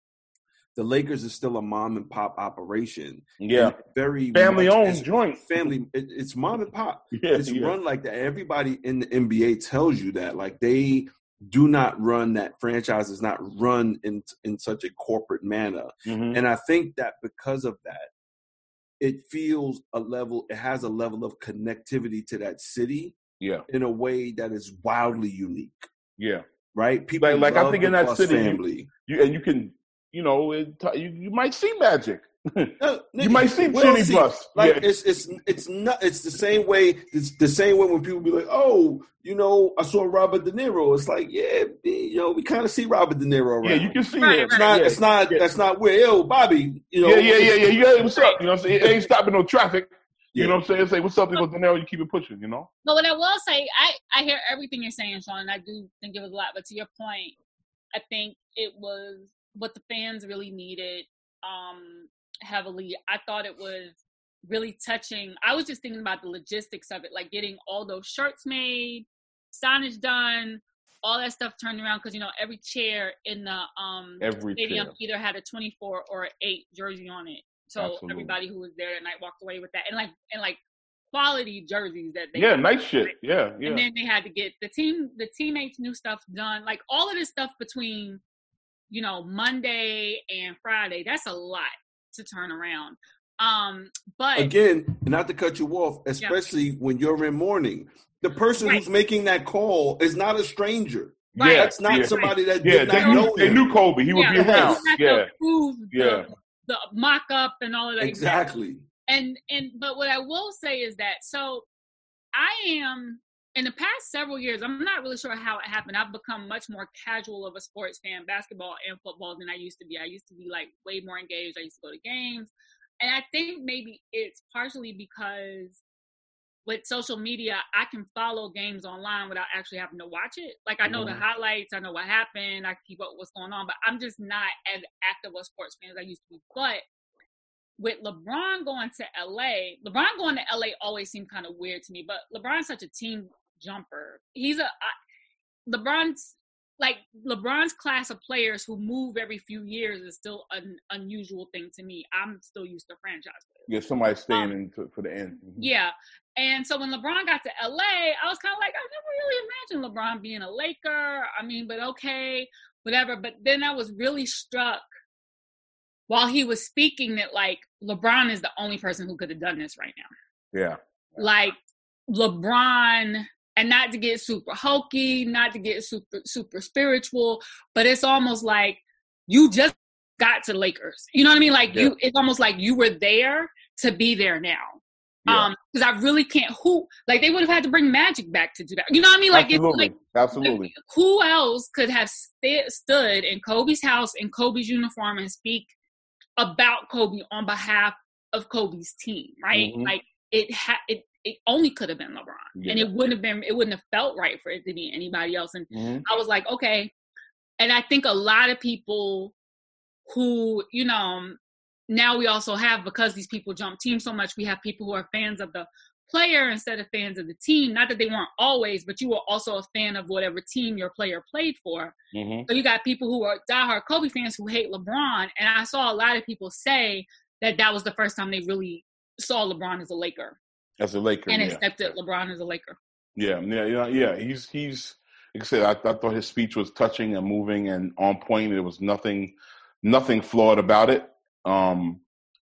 The Lakers is still a mom and pop operation. Yeah, very family owned joint. Family, it, it's mom and pop. Yeah, it's yeah. run like that. Everybody in the N B A tells you that. Like they do not run that franchise is not run in in such a corporate manner. Mm-hmm. And I think that because of that, it feels a level. It has a level of connectivity to that city. Yeah, in a way that is wildly unique. Yeah, right. People like, like I think in that city, family. You, you and you can. You know, it, you, you might see magic. No, you might see Jenny Bus. Like yeah. it's it's it's not. It's the same way. It's the same way when people be like, "Oh, you know, I saw Robert De Niro." It's like, yeah, you know, we kind of see Robert De Niro around. Yeah, you can see right, him. It's not. Yeah. It's not. Yeah. That's not where. Yo, Bobby. You know. Yeah, yeah, yeah, yeah. You got what's up? You know, what I'm saying? It ain't stopping no traffic. You Yeah. know what I'm saying? Say what's up, because De Niro, you keep it pushing. You know. But what I will say, I I hear everything you're saying, Sean, and I do think it was a lot. But to your point, I think it was what the fans really needed um, heavily. I thought it was really touching. I was just thinking about the logistics of it, like getting all those shirts made, signage done, all that stuff turned around, because, you know, every chair in the um, every stadium chair. either had a twenty-four or an eight jersey on it. So Absolutely. Everybody who was there that night walked away with that. And like, and like quality jerseys that they Yeah, had. nice shit. Yeah, yeah. And then they had to get the team, the teammates' new stuff done. Like all of this stuff between, you know, Monday and Friday, that's a lot to turn around. Um, but again, not to cut you off, especially yeah. when you're in mourning, the person right. who's making that call is not a stranger. Right. Yeah, that's not yeah. somebody that yeah, did they not knew, know They him. knew Kobe. He would yeah, be around. Yeah, the, yeah. The mock up and all of that. Exactly. And and but what I will say is that so I am. In the past several years, I'm not really sure how it happened. I've become much more casual of a sports fan, basketball and football, than I used to be. I used to be like way more engaged. I used to go to games. And I think maybe it's partially because with social media, I can follow games online without actually having to watch it. Like I know mm-hmm. the highlights, I know what happened, I keep up with what's going on, but I'm just not as active a sports fan as I used to be. But with LeBron going to L A, LeBron going to L A always seemed kind of weird to me, but LeBron's such a team jumper. He's a I, LeBron's like LeBron's class of players who move every few years is still an unusual thing to me. I'm still used to franchise players. Yeah, somebody staying um, in to, for the end. Mm-hmm. Yeah, and so when LeBron got to L A, I was kind of like, I never really imagined LeBron being a Laker. I mean, but okay. whatever. But then I was really struck while he was speaking that, like, LeBron is the only person who could have done this right now. Yeah. Like, LeBron, and not to get super hokey, not to get super, super spiritual, but it's almost like you just got to Lakers. You know what I mean? Like, yeah. you, it's almost like you were there to be there now. Yeah. Um, because I really can't, who, like, they would have had to bring Magic back to do that. You know what I mean? Like, Absolutely. It's like, Absolutely. Like, who else could have st- stood in Kobe's house in Kobe's uniform and speak about Kobe on behalf of Kobe's team, right? Mm-hmm. Like, it had, it, it only could have been LeBron. Yeah. And it wouldn't have been, it wouldn't have felt right for it to be anybody else. And mm-hmm. I was like, okay. And I think a lot of people who, you know, now we also have, because these people jump teams so much, we have people who are fans of the player instead of fans of the team. Not that they weren't always, but you were also a fan of whatever team your player played for. Mm-hmm. So you got people who are diehard Kobe fans who hate LeBron. And I saw a lot of people say that that was the first time they really saw LeBron as a Laker. As a Laker, and yeah. accepted LeBron as a Laker. Yeah, yeah, yeah, yeah. He's he's like I said. I, I thought his speech was touching and moving and on point. There was nothing, nothing flawed about it. Um,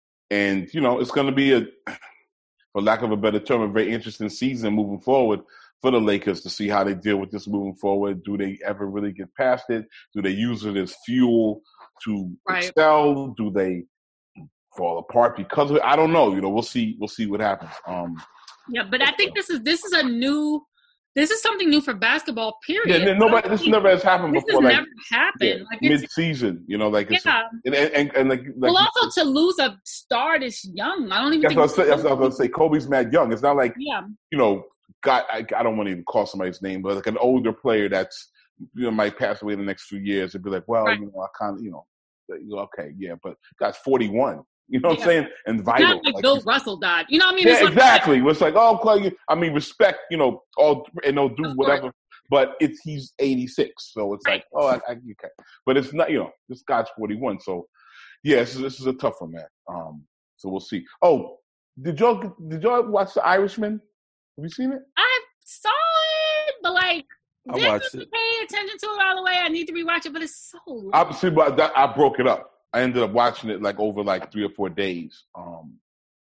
and you know, it's going to be a, for lack of a better term, a very interesting season moving forward for the Lakers to see how they deal with this moving forward. Do they ever really get past it? Do they use it as fuel to right. excel? Do they fall apart because of it? I don't know. You know, we'll see. We'll see what happens. Um, yeah, but I think this is this is a new. This is something new for basketball. Period. Yeah, nobody. This never has happened this before. This like, never happened. Yeah, like mid-season, you know, like it's, yeah. And and, and like, like well, also to lose a star this young. I don't even. That's think what I was, say, that's what I was going to say. Kobe's mad young. It's not like yeah. you know, got. I, I don't want to even call somebody's name, but like an older player that's you know might pass away in the next few years and be like, well, right. you know, I kind of, you know, okay, yeah, but guy's forty-one. You know what yeah. I'm saying? And vital. Not like, like Bill Russell died. You know what I mean? Yeah, it's exactly. Like, it's like, oh, Clay, I mean, respect, you know, all, and they'll do whatever. Course. But it's he's eighty-six, so it's right. like, oh, I, I, okay. But it's not, you know, this guy's forty-one, so yeah, this is, this is a tough one, man. Um, so we'll see. Oh, did y'all did y'all watch The Irishman? Have you seen it? I saw it, but like, I didn't watched really it. pay attention to it all the way. I need to rewatch it, but it's so long. I see, but that, I broke it up. I ended up watching it like over like three or four days. Um,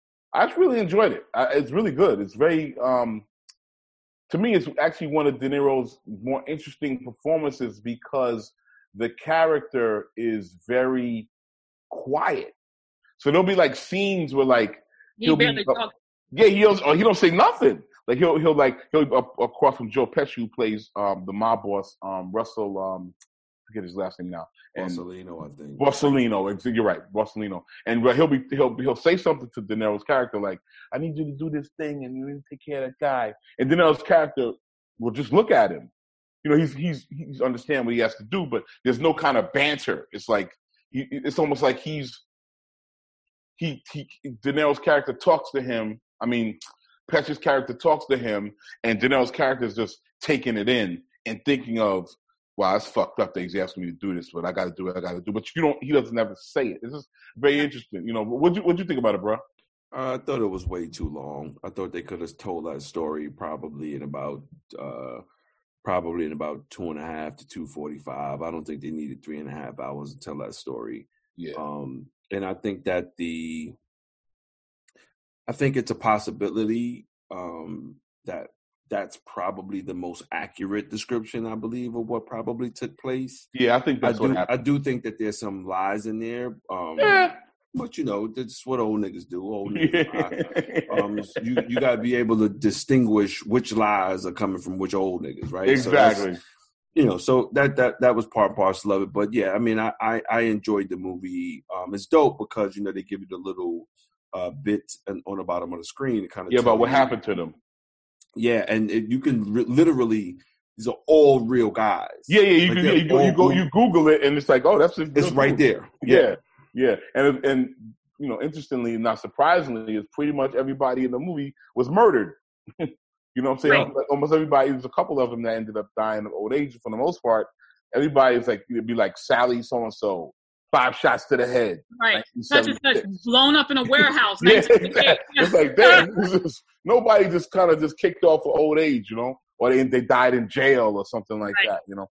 I just really enjoyed it. I, it's really good. It's very, um, to me, it's actually one of De Niro's more interesting performances because the character is very quiet. So there'll be like scenes where like he he'll barely be, talk. yeah, he don't, or he don't say nothing. Like he'll he'll like he'll uh, across from Joe Pesci, who plays um, the mob boss, um, Russell. Um, I forget his last name now. And Borsellino, I think. Borsellino, you're right, Borsellino. And he'll be he'll he'll say something to De Niro's character like, "I need you to do this thing, and you need to take care of that guy." And De Niro's character will just look at him. You know, he's he's he's understand what he has to do, but there's no kind of banter. It's like he, it's almost like he's he he De Niro's character talks to him. I mean, Pesci's character talks to him, and De Niro's character is just taking it in and thinking of, wow, it's fucked up that he's asking me to do this, but I got to do it. I got to do it. But you don't. He doesn't ever say it. It's just very interesting. You know, what you what you think about it, bro? Uh, I thought it was way too long. I thought they could have told that story probably in about uh, probably in about two and a half to two forty-five. I don't think they needed three and a half hours to tell that story. Yeah. Um, and I think that the, I think it's a possibility um, that. That's probably the most accurate description, I believe, of what probably took place. Yeah, I think that's I what do, happened. I do think that there's some lies in there. Um, yeah. But, you know, that's what old niggas do. Old niggas lie. Um, you you got to be able to distinguish which lies are coming from which old niggas, right? Exactly. So you know, so that, that that was part and parcel of it. But, yeah, I mean, I, I, I enjoyed the movie. Um, it's dope because, you know, they give you the little uh, bit on the bottom of the screen. To kind of yeah, but what happened to them? Yeah, and it, you can re- literally, these are all real guys. Yeah, yeah, you, like can, yeah, you, go, you go, you Google it, and it's like, oh, that's a, it's right there. Yeah, yeah, and and you know, interestingly, not surprisingly, is pretty much everybody in the movie was murdered. You know what I'm saying? Right. Like, almost everybody. There's a couple of them that ended up dying of old age. For the most part, everybody's like, it'd be like Sally so and so. Five shots to the head. Right. Such and such blown up in a warehouse. Yeah, exactly. It's like, damn, it's just, nobody just kind of just kicked off for old age, you know? Or they they died in jail or something like right. that, you know?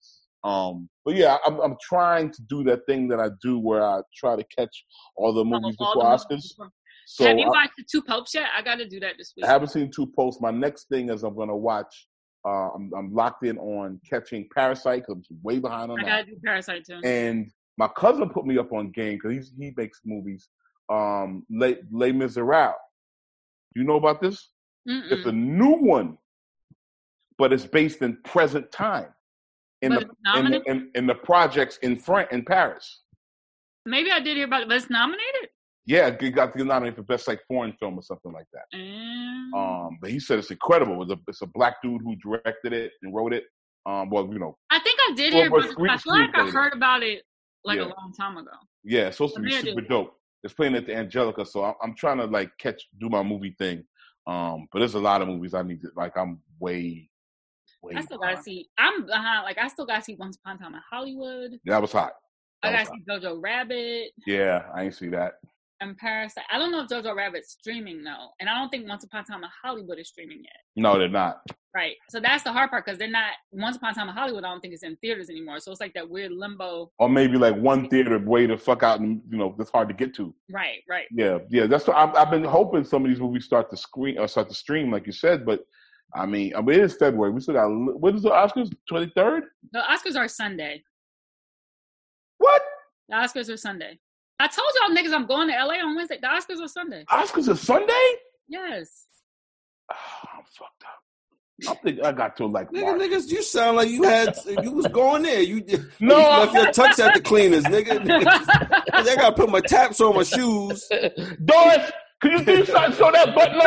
Um, but yeah, I'm I'm trying to do that thing that I do where I try to catch all the movies all before the Oscars. movies before. So have you I, watched the Two Popes yet? I got to do that this week. I haven't seen Two Popes. My next thing is I'm going to watch. Uh, I'm, I'm locked in on catching Parasite because I'm way behind on I that. got to do Parasite too. And my cousin put me up on game because he makes movies. Um, Les, Les Miserables. You know about this? Mm-mm. It's a new one, but it's based in present time. In but the, it's in nominated? the in, in the projects in France, in Paris. Maybe I did hear about it, but it's nominated? Yeah, it got to get nominated for best like foreign film or something like that. Mm. Um, but he said it's incredible. It's a, it's a black dude who directed it and wrote it. Um, well, you know. I think I did well, hear well, about it. screen- I feel like I screenplayed it. heard about it like Yeah. a long time ago. Yeah, it's supposed to be Maybe I super do. dope. It's playing at the Angelica, so I'm, I'm trying to like catch, do my movie thing. Um, but there's a lot of movies I need to like. I'm way, way. I still gotta behind. see. I'm behind. Like I still gotta see Once Upon a Time in Hollywood. That was hot. I That gotta was see Jojo Rabbit Yeah, I ain't see that. and Parasite. I don't know if Jojo Rabbit's streaming though, and I don't think Once Upon a Time in Hollywood is streaming yet. No, they're not. Right. So that's the hard part because they're not. Once Upon a Time in Hollywood, I don't think it's in theaters anymore. So it's like that weird limbo. Or maybe like one theater way to fuck out, and you know, that's hard to get to. Right. Right. Yeah, yeah. That's what I've, I've been hoping some of these movies start to screen or start to stream, like you said. But I mean, I mean, it is February. We still got what is the Oscars? twenty third? The Oscars are Sunday. What? The Oscars are Sunday. I told y'all niggas I'm going to L A on Wednesday. The Oscars are Sunday. Oscars are Sunday? Yes. Oh, I'm fucked up. I think I got to like Nigga, March. niggas, you sound like you had you was going there. You, No, you I- left your tux at the cleaners, nigga. Niggas, I gotta put my taps on my shoes. Doris, can you do something? Show that button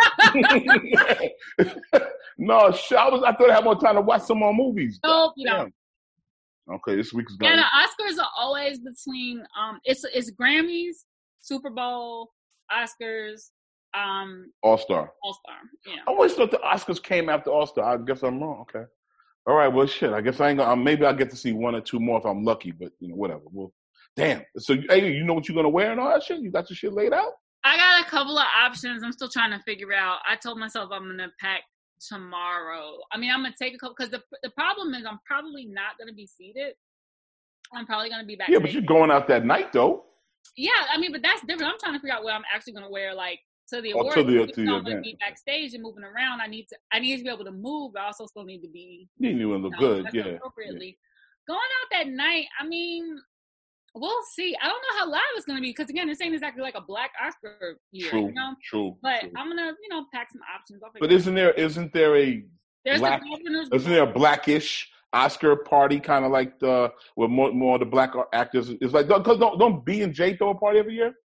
on. No, shit, I was. I thought I had more time to watch some more movies. Nope, you Damn. don't. Okay, this week is Yeah, going. the Oscars are always between um it's it's Grammys, Super Bowl, Oscars, um, All Star. All Star. Yeah. I always thought the Oscars came after All Star. I guess I'm wrong. Okay. All right. Well, shit. I guess I ain't gonna. Maybe I'll get to see one or two more if I'm lucky. But you know, whatever. Well, damn. So, hey, you know what you're gonna wear and all that shit? You got your shit laid out? I got a couple of options. I'm still trying to figure out. I told myself I'm gonna pack tomorrow. I mean, I'm gonna take a couple because the the problem is I'm probably not gonna be seated. I'm probably gonna be back. Yeah, but you're going out that night though. Yeah, I mean, but that's different. I'm trying to figure out what I'm actually gonna wear, like to the Oh, awards. to the- Even to the though I'm gonna event. be backstage and moving around. I need to. I need to be able to move, but I also still need to be. You need to look you know, good. dressed Yeah. appropriately. Going out that night. I mean, we'll see. I don't know how loud it's gonna be because again, this ain't exactly like a Black Oscar year, True. you know. True. But true. I'm gonna, you know, pack some options. I'll But figure it isn't there isn't there a out. There's black- the governor's isn't there a blackish Oscar party kind of like the with more more of the black actors? It's like because don't don't B and J throw a party every year?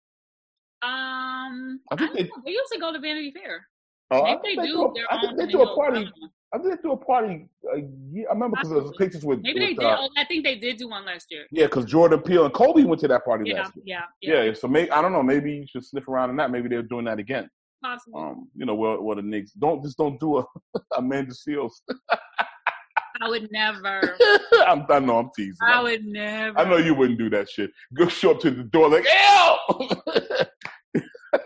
Um, I I think don't they- know. They usually go to Vanity Fair. Oh, I Maybe think they they do threw a- their I think own they thing threw a in party. Alabama. I think they threw a party. A year. I remember because there was pictures with. Maybe with, they did. uh, Oh, I think they did do one last year. Yeah, because Jordan Peele and Kobe went to that party Yeah, last year. yeah, yeah, Yeah, so maybe I don't know. Maybe you should sniff around in that. Maybe they're doing that again. possibly. Um, you know, what what the Knicks don't just don't do a Amanda Seals. I would never. I'm, I know I'm teasing. I would never. I know you wouldn't do that shit. Go show up to the door like, ew!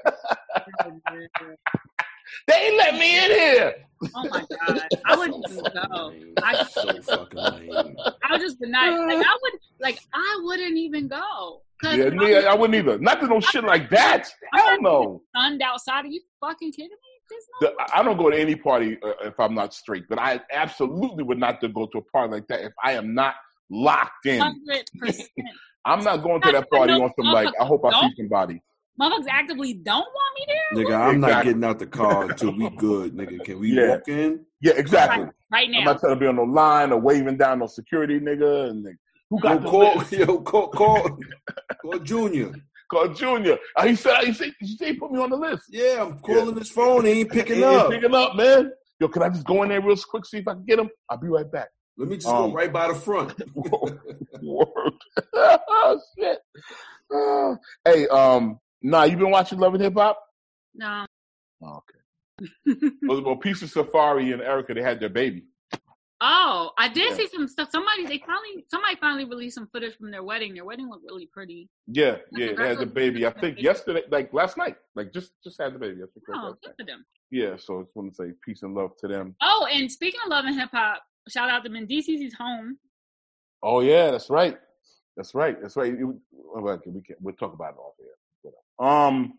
They ain't let me in here. Oh my god, I wouldn't even go. I, So fucking lame. I would just be nice. Like I would, like I wouldn't even go. Cause Yeah, me, I wouldn't either. Not to no shit like that. Hell no. Sunned outside. Are you fucking kidding me? There's no. The, I don't go to any party uh, if I'm not straight, but I absolutely would not to go to a party like that if I am not locked in. Hundred percent. I'm not going to that party on some like, I hope I see Don't. somebody. Motherfuckers actively don't want me there. Nigga, I'm not Exactly. getting out the car until we good, nigga. Can we Yeah. walk in? Yeah, exactly. Right, right I'm now. not trying to be on no line or waving down no security nigga. And like, who Yo, got the call, list? yo, call, call, call Junior. Call Junior. Uh, he said, he said, he said he put me on the list. Yeah, I'm calling his phone. He ain't picking He ain't up. picking up, man. Yo, can I just go in there real quick, see if I can get him? I'll be right back. Let me just Um, go right by the front. Word. Oh, shit. Uh, hey, um, nah, you been watching Love and Hip Hop? No. Oh, okay. well, well, Peace of Safari and Erica, they had their baby. Oh, I did Yeah. see some stuff. Somebody they finally somebody finally released some footage from their wedding. Their wedding looked really pretty. Yeah, yeah, they had the Congratulations. baby. I think yesterday, like last night, like just just had the baby. I think like Oh, last good night. for them. Yeah, so I just want to say peace and love to them. Oh, and speaking of love and hip hop, shout out to Mendici's home. Oh yeah, that's right. That's right. That's right. Okay, we can we'll talk about it off here. Um,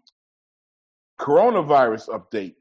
coronavirus update.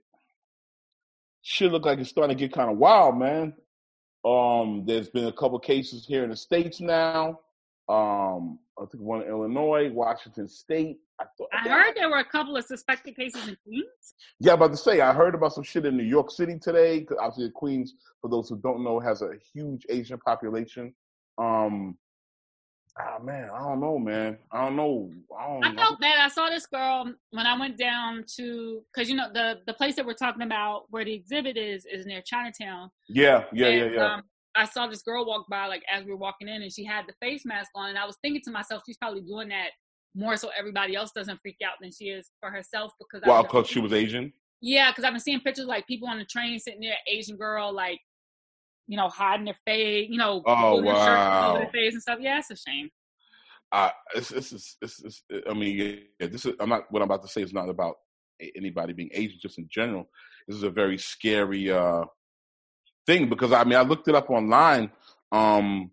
Shit look like it's starting to get kind of wild, man. Um, there's been a couple cases here in the States now. Um, I think one in Illinois, Washington State. I, thought, I heard there were a couple of suspected cases in Queens. Yeah, I'm about to say, I heard about some shit in New York City today. Cause obviously, Queens, for those who don't know, has a huge Asian population. Um, ah, man, I don't know, man. I don't know. I, don't I felt bad. I saw this girl when I went down to, because, you know, the, the place that we're talking about where the exhibit is, is near Chinatown. Yeah, yeah, and, yeah, yeah. Um, I saw this girl walk by, like, as we were walking in, and she had the face mask on, and I was thinking to myself, she's probably doing that more so everybody else doesn't freak out than she is for herself. Because Wow, because she was Asian? Yeah, because I've been seeing pictures, like, people on the train sitting there, Asian girl, like, you know, hiding their face, you know, oh, their wow. shirt over their face and stuff. Yeah, it's a shame. Uh, it's, it's, it's, it's, it's, I mean, yeah, this is, I'm not, what I'm about to say is not about anybody being Asian, just in general. This is a very scary uh, thing because, I mean, I looked it up online, um,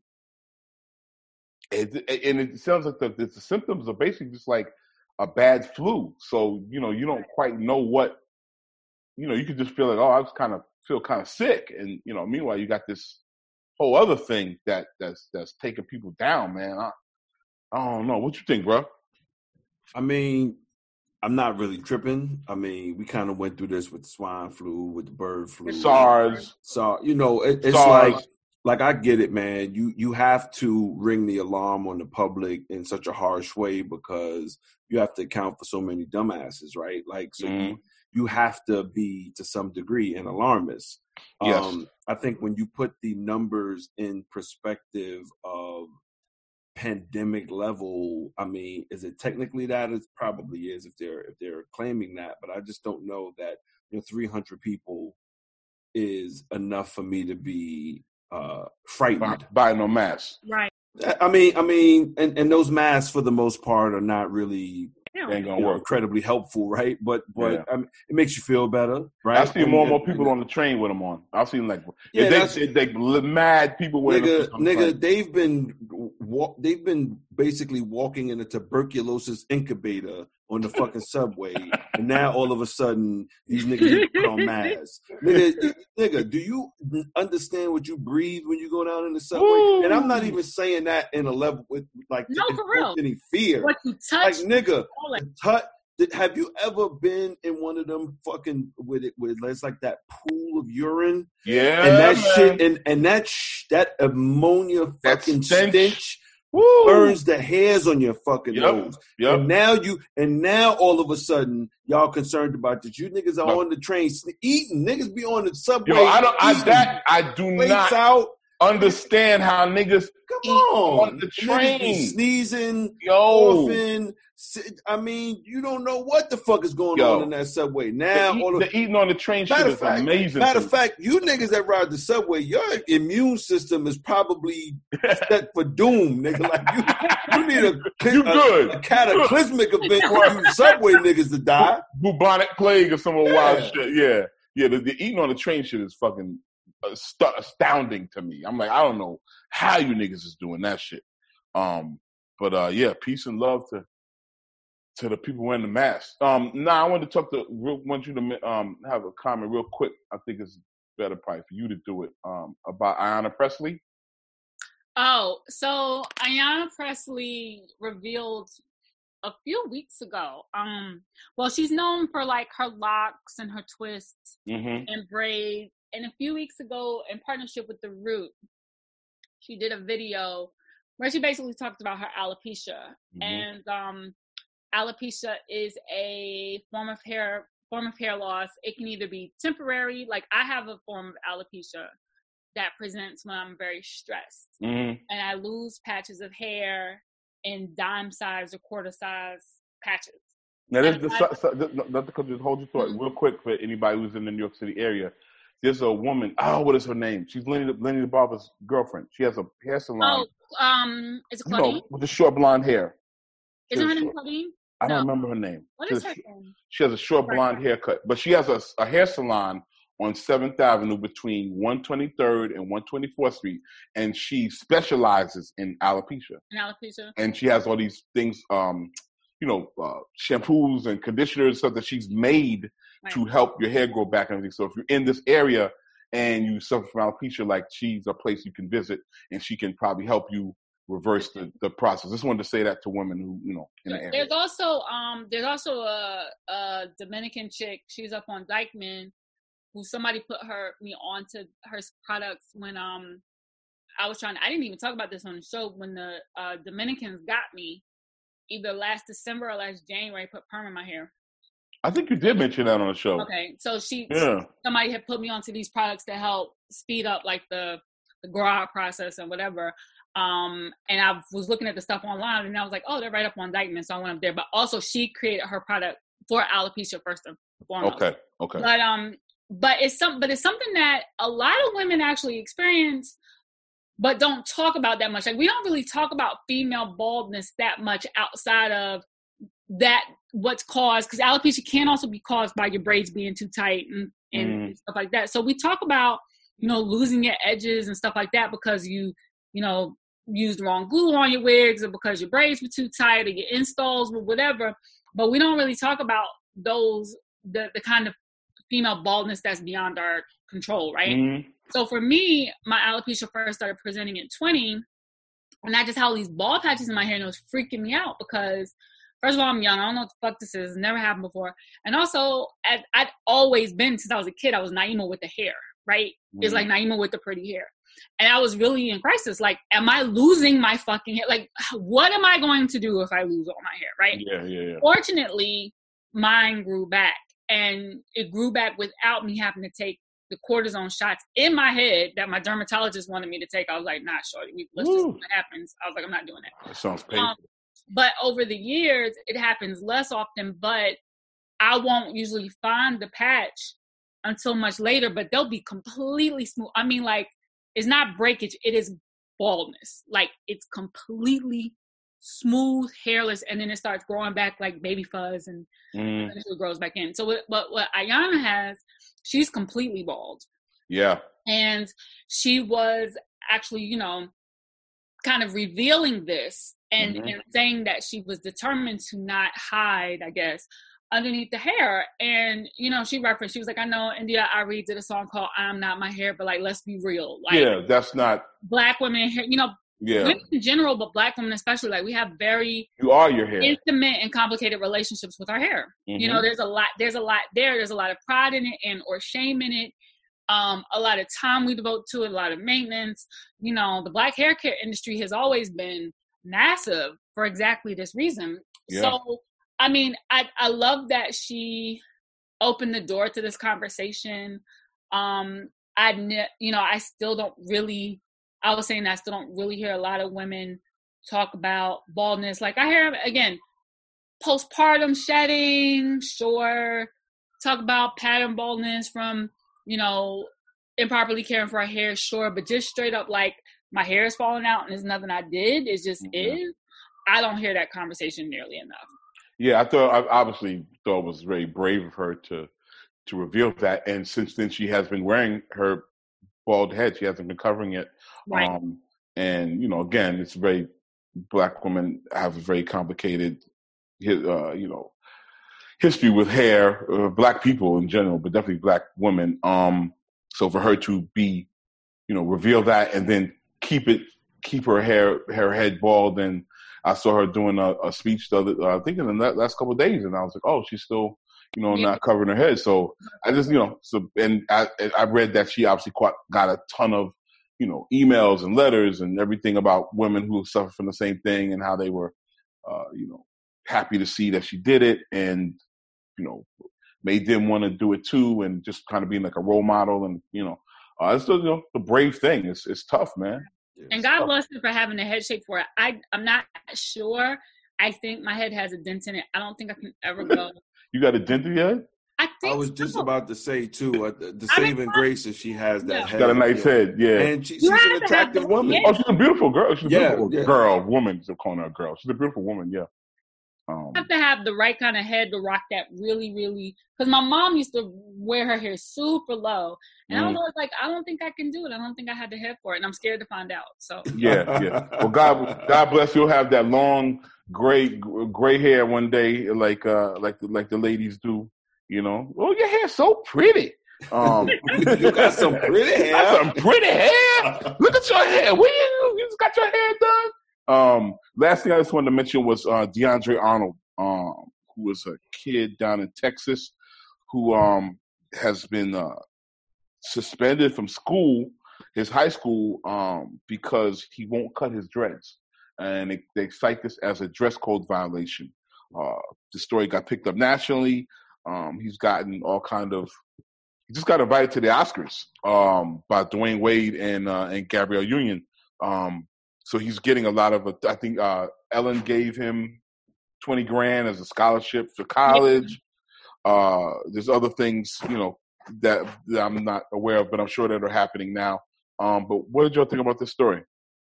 it, and it sounds like the, the symptoms are basically just like a bad flu. So, you know, you don't quite know what, you know, you could just feel like, oh, I just kind of feel kind of sick. And, you know, meanwhile, you got this whole other thing that that's that's taking people down, man. I, I don't know. What you think, bro? I mean, I'm not really tripping. I mean, we kind of went through this with the swine flu, with the bird flu, SARS. So you know, it, it's SARS. like, like I get it, man. You you have to ring the alarm on the public in such a harsh way because you have to account for so many dumbasses, right? Like, so mm-hmm. you you have to be to some degree an alarmist. Yes. Um, I think when you put the numbers in perspective of pandemic level, I mean, is it technically that? It probably is if they're if they're claiming that, but I just don't know that, you know, three hundred people is enough for me to be uh frightened by, by no mask. Right. I mean, I mean, and, and those masks for the most part are not really ain't gonna you know, work. incredibly helpful, right? But but yeah. I mean, it makes you feel better, right? I see more and more people on the train with them on. I've seen like yeah, they, they, they mad people wearing nigga, them. Nigga, train. they've been walk, they've been basically walking in a tuberculosis incubator on the fucking subway, and now all of a sudden these niggas put on masks. Nigga, nigga, do you understand what you breathe when you go down in the subway? Woo. And I'm not even saying that in a level with like no, for real. Any fear. What you touch, like nigga, touch. Have you ever been in one of them fucking with it with it's like that pool of urine? Yeah, and that man. shit and and that sh- that ammonia fucking stench. stench. Woo. Burns the hairs on your fucking yep. nose. Yep. And now you, and now all of a sudden, y'all concerned about this. You niggas are no. on the train eating. Niggas be on the subway. Yo, I don't. I that I do not out. understand how niggas come eat on. on the train, be sneezing, yo. coughing. I mean, you don't know what the fuck is going yo. on in that subway. Now, the, eat, all of, the eating on the train shit is fact, amazing. Matter of fact, you niggas that ride the subway, your immune system is probably set for doom, nigga. Like you, you need a, you a, good. a cataclysmic good. event for you subway niggas to die. Bubonic plague or some yeah. wild shit. Yeah, yeah. The, the eating on the train shit is fucking st- astounding to me. I'm like, I don't know how you niggas is doing that shit. Um, but uh, yeah, peace and love to. To the people wearing the mask. Um, now I want to talk to. Want you to um have a comment real quick. I think it's better probably for you to do it. Um, about Ayanna Pressley. Oh, so Ayanna Pressley revealed a few weeks ago. Um, well, she's known for like her locks and her twists mm-hmm. and braids. And a few weeks ago, in partnership with The Root, she did a video where she basically talked about her alopecia mm-hmm. and um. Alopecia is a form of hair form of hair loss. It can either be temporary, like I have a form of alopecia that presents when I'm very stressed, mm-hmm. and I lose patches of hair in dime size or quarter size patches. Now, this, this, I, so, this, not to just hold your thought mm-hmm. real quick for anybody who's in the New York City area. There's a woman. Oh, what is her name? She's Lenny Lenny the Barber's girlfriend. She has a hair salon. Oh, um, is it Claudine? You know, with the short blonde hair. Isn't her name Claudine? I don't no. remember her name. What she is has, her name? She has a short blonde haircut, but she has a, a hair salon on seventh Avenue between one twenty-third and one twenty-fourth Street, and she specializes in alopecia. In alopecia. And she has all these things, um, you know, uh, shampoos and conditioners, stuff that she's made right. to help your hair grow back and everything. So if you're in this area and you suffer from alopecia, like she's a place you can visit, and she can probably help you reverse the, the process. Just wanted to say that to women who, you know, in the area. There's also um there's also a, a Dominican chick. She's up on Dyckman, who somebody put her me onto her products when um I was trying. I didn't even talk about this on the show when the uh, Dominicans got me either last December or last January. Put perm in my hair. I think you did mention that on the show. Okay, so she yeah. somebody had put me onto these products to help speed up like the the grow out process and whatever. Um, and I was looking at the stuff online, and I was like, oh, they're right up on Dyckman, so I went up there. But also, she created her product for alopecia first and foremost. Okay, okay. But um, but it's some, but it's something that a lot of women actually experience, but don't talk about that much. Like we don't really talk about female baldness that much outside of that. What's caused, because alopecia can also be caused by your braids being too tight and, and mm. stuff like that. So we talk about, you know, losing your edges and stuff like that because you, you know, used the wrong glue on your wigs or because your braids were too tight or your installs or whatever. But we don't really talk about those, the, the kind of female baldness that's beyond our control, right? Mm. So for me, my alopecia first started presenting at twenty, and I just had all these bald patches in my hair, and it was freaking me out because first of all, I'm young. I don't know what the fuck this is. Never happened before. And also, I'd, I'd always been, since I was a kid, I was Naima with the hair, right? Mm. It's like Naima with the pretty hair. And I was really in crisis. Like, am I losing my fucking hair? Like, what am I going to do if I lose all my hair, right? Yeah, yeah, yeah. Fortunately, mine grew back. And it grew back without me having to take the cortisone shots in my head that my dermatologist wanted me to take. I was like, nah, shorty, let's just see what happens. I was like, I'm not doing that. That sounds painful. Um, but over the years, it happens less often, but I won't usually find the patch until much later, but they'll be completely smooth. I mean, like, it's not breakage. It is baldness. Like, it's completely smooth, hairless, and then it starts growing back like baby fuzz, and mm. it grows back in. So, what, but what Ayana has, she's completely bald. Yeah. And she was actually, you know, kind of revealing this and, mm-hmm. and saying that she was determined to not hide, I guess, underneath the hair. And, you know, she referenced, she was like, I know India Arie did a song called I'm Not My Hair, but like, let's be real. Like, yeah, that's not. Black women, you know, yeah. women in general, but Black women especially, like we have very you are your hair. intimate and complicated relationships with our hair. Mm-hmm. You know, there's a lot, there's a lot there. There's a lot of pride in it and or shame in it. Um, a lot of time we devote to it, a lot of maintenance. You know, the Black hair care industry has always been massive for exactly this reason. Yeah. So, I mean, I, I love that she opened the door to this conversation. Um, I, ne- you know, I still don't really, I was saying that I still don't really hear a lot of women talk about baldness. Like I hear, again, postpartum shedding, sure. Talk about pattern baldness from, you know, improperly caring for our hair, sure. But just straight up like my hair is falling out and there's nothing I did, it just mm-hmm. is. I don't hear that conversation nearly enough. Yeah, I thought, I obviously thought it was very brave of her to to reveal that. And since then, she has been wearing her bald head. She hasn't been covering it. Right. Um, and, you know, again, it's very, Black women have a very complicated, uh, you know, history with hair, uh, Black people in general, but definitely Black women. Um, so for her to be, you know, reveal that and then keep it, keep her hair, her head bald. And I saw her doing a, a speech the other, uh, I think in the last couple of days, and I was like, oh, she's still, you know, yeah. not covering her head. So I just, you know, so, and I, I read that she obviously quite got a ton of, you know, emails and letters and everything about women who suffer from the same thing and how they were, uh, you know, happy to see that she did it and, you know, made them want to do it too and just kind of being like a role model. And, you know, uh, it's the, you know, the brave thing. It's, it's tough, man. It's and God tough. bless her for having a head shape for it. I, I'm not sure. I think my head has a dent in it. I don't think I can ever go. You got a dent in your head? I think I was just so. about to say too, uh, the, the saving mean, grace is she has that yeah. head. She got a nice yeah. head, yeah. And she, she's an attractive woman. Yeah. Oh, she's a beautiful girl. She's a yeah, beautiful yeah. girl, woman. They're calling her a girl. She's a beautiful woman, yeah. Um, you have to have the right kind of head to rock that really, really. Because my mom used to wear her hair super low, and mm. I was always like, I don't think I can do it. I don't think I had the head for it, and I'm scared to find out. So yeah, yeah. Well, God, God bless you'll have that long gray, gray hair one day, like, uh, like, the, like the ladies do. You know, oh, your hair's so pretty. Um, you got some pretty hair. You got some pretty hair. Look at your hair. Where you, you just got your hair done. Um, last thing I just wanted to mention was uh, DeAndre Arnold, um, who was a kid down in Texas who um, has been uh, suspended from school, his high school, um, because he won't cut his dreads. And they, they cite this as a dress code violation. Uh, the story got picked up nationally. Um, he's gotten all kind of – he just got invited to the Oscars um, by Dwayne Wade and uh, and Gabrielle Union. Um, so he's getting a lot of – I think uh, Ellen gave him twenty grand as a scholarship for college. Uh, there's other things, you know, that, that I'm not aware of, but I'm sure that are happening now. Um, but what did y'all think about this story?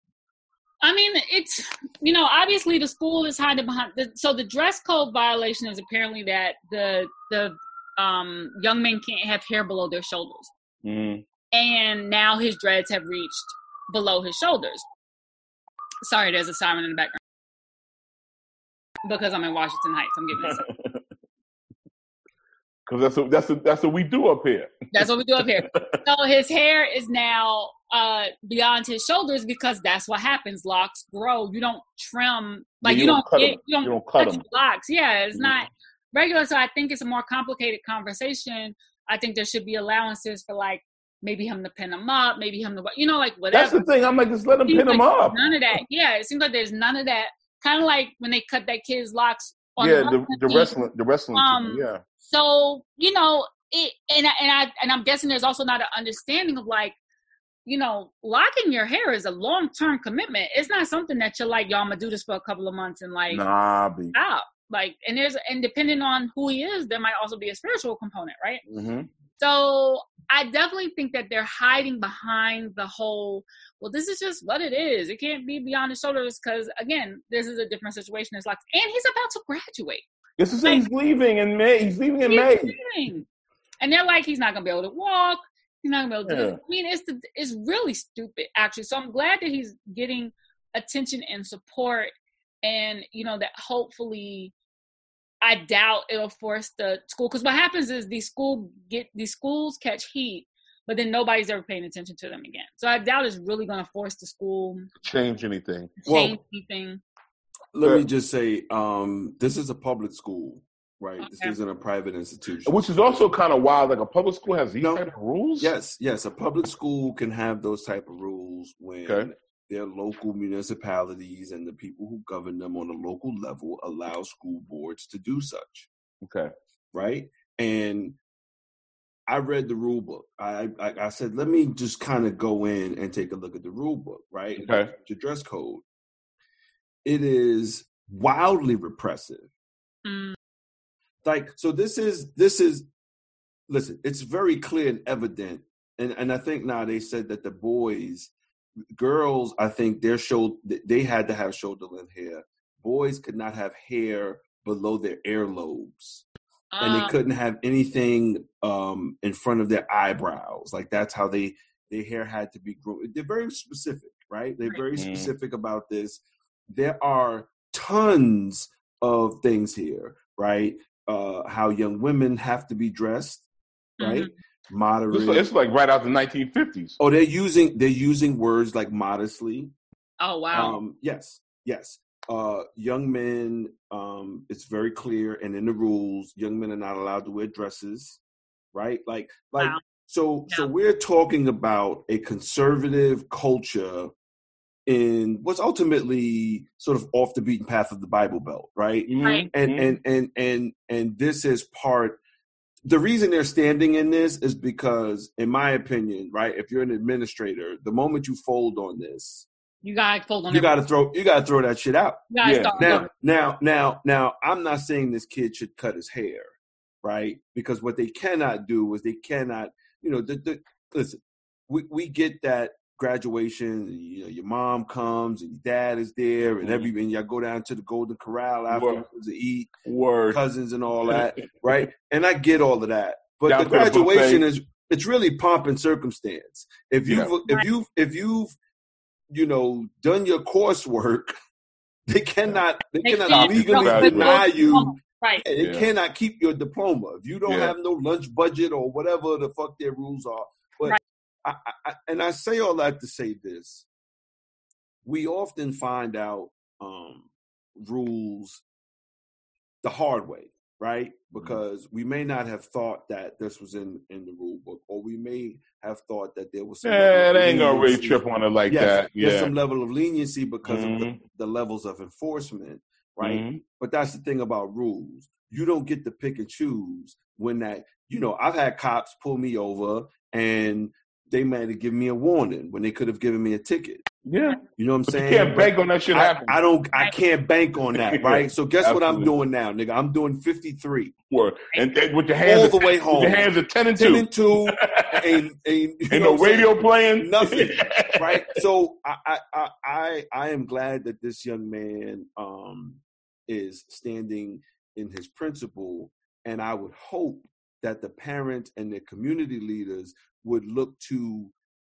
I mean, it's, you know, obviously the school is hiding behind. The, so the dress code violation is apparently that the the um, young men can't have hair below their shoulders. Mm. And now his dreads have reached below his shoulders. Sorry, there's a siren in the background. Because I'm in Washington Heights, I'm giving this. Because that's what, that's, what, that's what we do up here. That's what we do up here. So his hair is now uh, beyond his shoulders because that's what happens. Locks grow. You don't trim. Like, yeah, you, you, don't don't get, you don't you don't cut them. Locks. Yeah, it's mm-hmm. not regular. So I think it's a more complicated conversation. I think there should be allowances for, like, maybe him to pin them up, maybe him to, you know, like, whatever. That's the thing. I'm like, just let him pin them like up. None of that. Yeah, it seems like there's none of that. Kind of like when they cut that kid's locks on yeah, the, the, the wrestling, the wrestling um, team, yeah. So, you know, it, and, and, I, and I'm guessing there's also not an understanding of, like, you know, locking your hair is a long-term commitment. It's not something that you're like, yo, I'm going to do this for a couple of months and, like, nah, be. stop. Like, and there's, and depending on who he is, there might also be a spiritual component, right? Mm-hmm. So I definitely think that they're hiding behind the whole, well, this is just what it is. It can't be beyond his shoulders because, again, this is a different situation. It's like, and he's about to graduate. This is like, he's leaving in May. He's leaving in he's May. Leaving. And they're like, he's not going to be able to walk. He's not going to be able to do this. I mean, it's, the, it's really stupid, actually. So I'm glad that he's getting attention and support. And, you know, that hopefully, I doubt it'll force the school. Because what happens is these school get these schools catch heat, but then nobody's ever paying attention to them again. So I doubt it's really going to force the school change anything. Change well, anything. Let yeah. me just say, um, this is a public school, right? Okay. This isn't a private institution. Which is also kind of wild. Like a public school has these no, type of rules? Yes, yes. A public school can have those type of rules when okay. their local municipalities and the people who govern them on a local level allow school boards to do such. Okay. Right? And I read the rule book. I, I, I said, let me just kind of go in and take a look at the rule book, right? Okay. The dress code. It is wildly repressive. Mm. Like, so this is, this is, listen, it's very clear and evident. And, and I think now they said that the boys, girls, I think their shoulder, they had to have shoulder length hair. Boys could not have hair below their earlobes. Uh, and they couldn't have anything um, in front of their eyebrows. Like, that's how they, their hair had to be grown. They're very specific, right? They're very mm-hmm. specific about this. There are tons of things here, right? Uh, how young women have to be dressed, right? Mm-hmm. Moderate. It's like, it's like right out the nineteen fifties. Oh, they're using they're using words like modestly. Oh wow. Um, yes, yes. Uh, young men, um, it's very clear, and in the rules, young men are not allowed to wear dresses, right? Like, like wow. so. Yeah. So we're talking about a conservative culture in what's ultimately sort of off the beaten path of the Bible Belt, right? Right. And and and and and this is part. The reason they're standing in this is because, in my opinion, right, if you're an administrator, the moment you fold on this, you gotta fold on. You gotta throw. You gotta throw that shit out. Yeah. Now, now, now, now, I'm not saying this kid should cut his hair, right? Because what they cannot do is they cannot, you know, the, the, listen. We we get that graduation, and, you know, your mom comes and your dad is there, and every and y'all go down to the Golden Corral afterwards to eat, Word. cousins and all that, right? And I get all of that, but Down the to graduation the is it's really pomp and circumstance. If you Yeah. have if you if you've you know done your coursework, they cannot they, They cannot can't legally stop it. deny you. Right. They Yeah. cannot keep your diploma if you don't Yeah. have no lunch budget or whatever the fuck their rules are. But Right. I, I, and I say all that to say this: we often find out um, rules the hard way, right? Because we may not have thought that this was in, in the rule book, or we may have thought that there was some Yeah, level they of ain't gonna really leniency. trip on it like Yes, that. there's Yeah. some level of leniency because of the, Mhm. the levels of enforcement, right? Mhm. But that's the thing about rules. You don't get to pick and choose when that, you know, I've had cops pull me over and they might have given me a warning when they could have given me a ticket. Yeah. You know what I'm But saying? you can't bank on that shit I, happening. I don't, I can't bank on that, right? So guess what I'm Absolutely. doing now, nigga? I'm doing fifty-three. Word. And, and with your hands All at- the way with home. your hands at ten and ten two. and two, ain't, ain't, you Ain't know no what I'm saying? radio playing. Nothing, right? So I, I, I, I, I am glad that this young man um, is standing in his principle, and I would hope that the parents and the community leaders would look to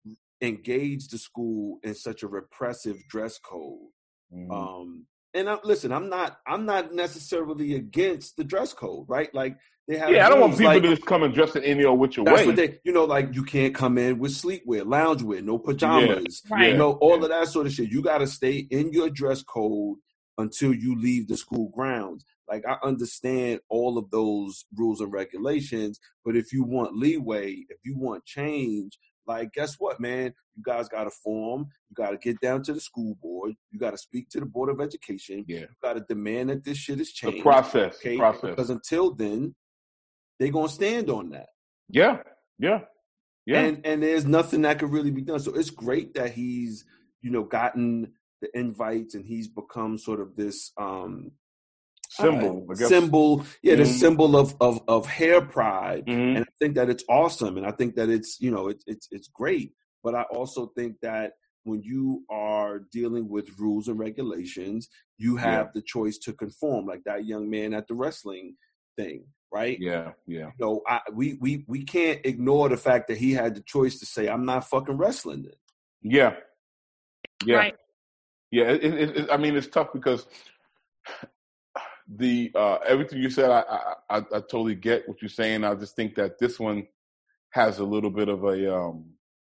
engage the school in such a repressive dress code. Mhm. Um, and I, listen, I'm not, I'm not necessarily against the dress code, right? Like they have. Yeah, I don't want rules, people like, to just come and dress in any old which that's way. what they, you know, like you can't come in with sleepwear, loungewear, no pajamas, Right. you know, all Yeah. of that sort of shit. You got to stay in your dress code until you leave the school grounds. Like I understand all of those rules and regulations, but if you want leeway, if you want change, like guess what, man? You guys got to form. You got to get down to the school board. You got to speak to the Board of Education. Yeah. You got to demand that this shit is The changed. process. Okay, Process. because until then, they're gonna stand on that. Yeah. Yeah. Yeah. And and there's nothing that could really be done. So it's great that he's, you know, gotten the invites and he's become sort of this um symbol. uh, I guess. symbol, yeah, the Mhm. symbol of of of hair pride. Mhm. And I think that it's awesome, and I think that it's, you know, it's it's it's great. But I also think that when you are dealing with rules and regulations, you have Yeah. the choice to conform, like that young man at the wrestling thing, right? Yeah. Yeah. You know, I, we we we can't ignore the fact that he had the choice to say, "I'm not fucking wrestling it." Yeah. Yeah. Right. Yeah. It, it, it, I mean, it's tough because the uh, everything you said, I, I I I totally get what you're saying. I just think that this one has a little bit of a um,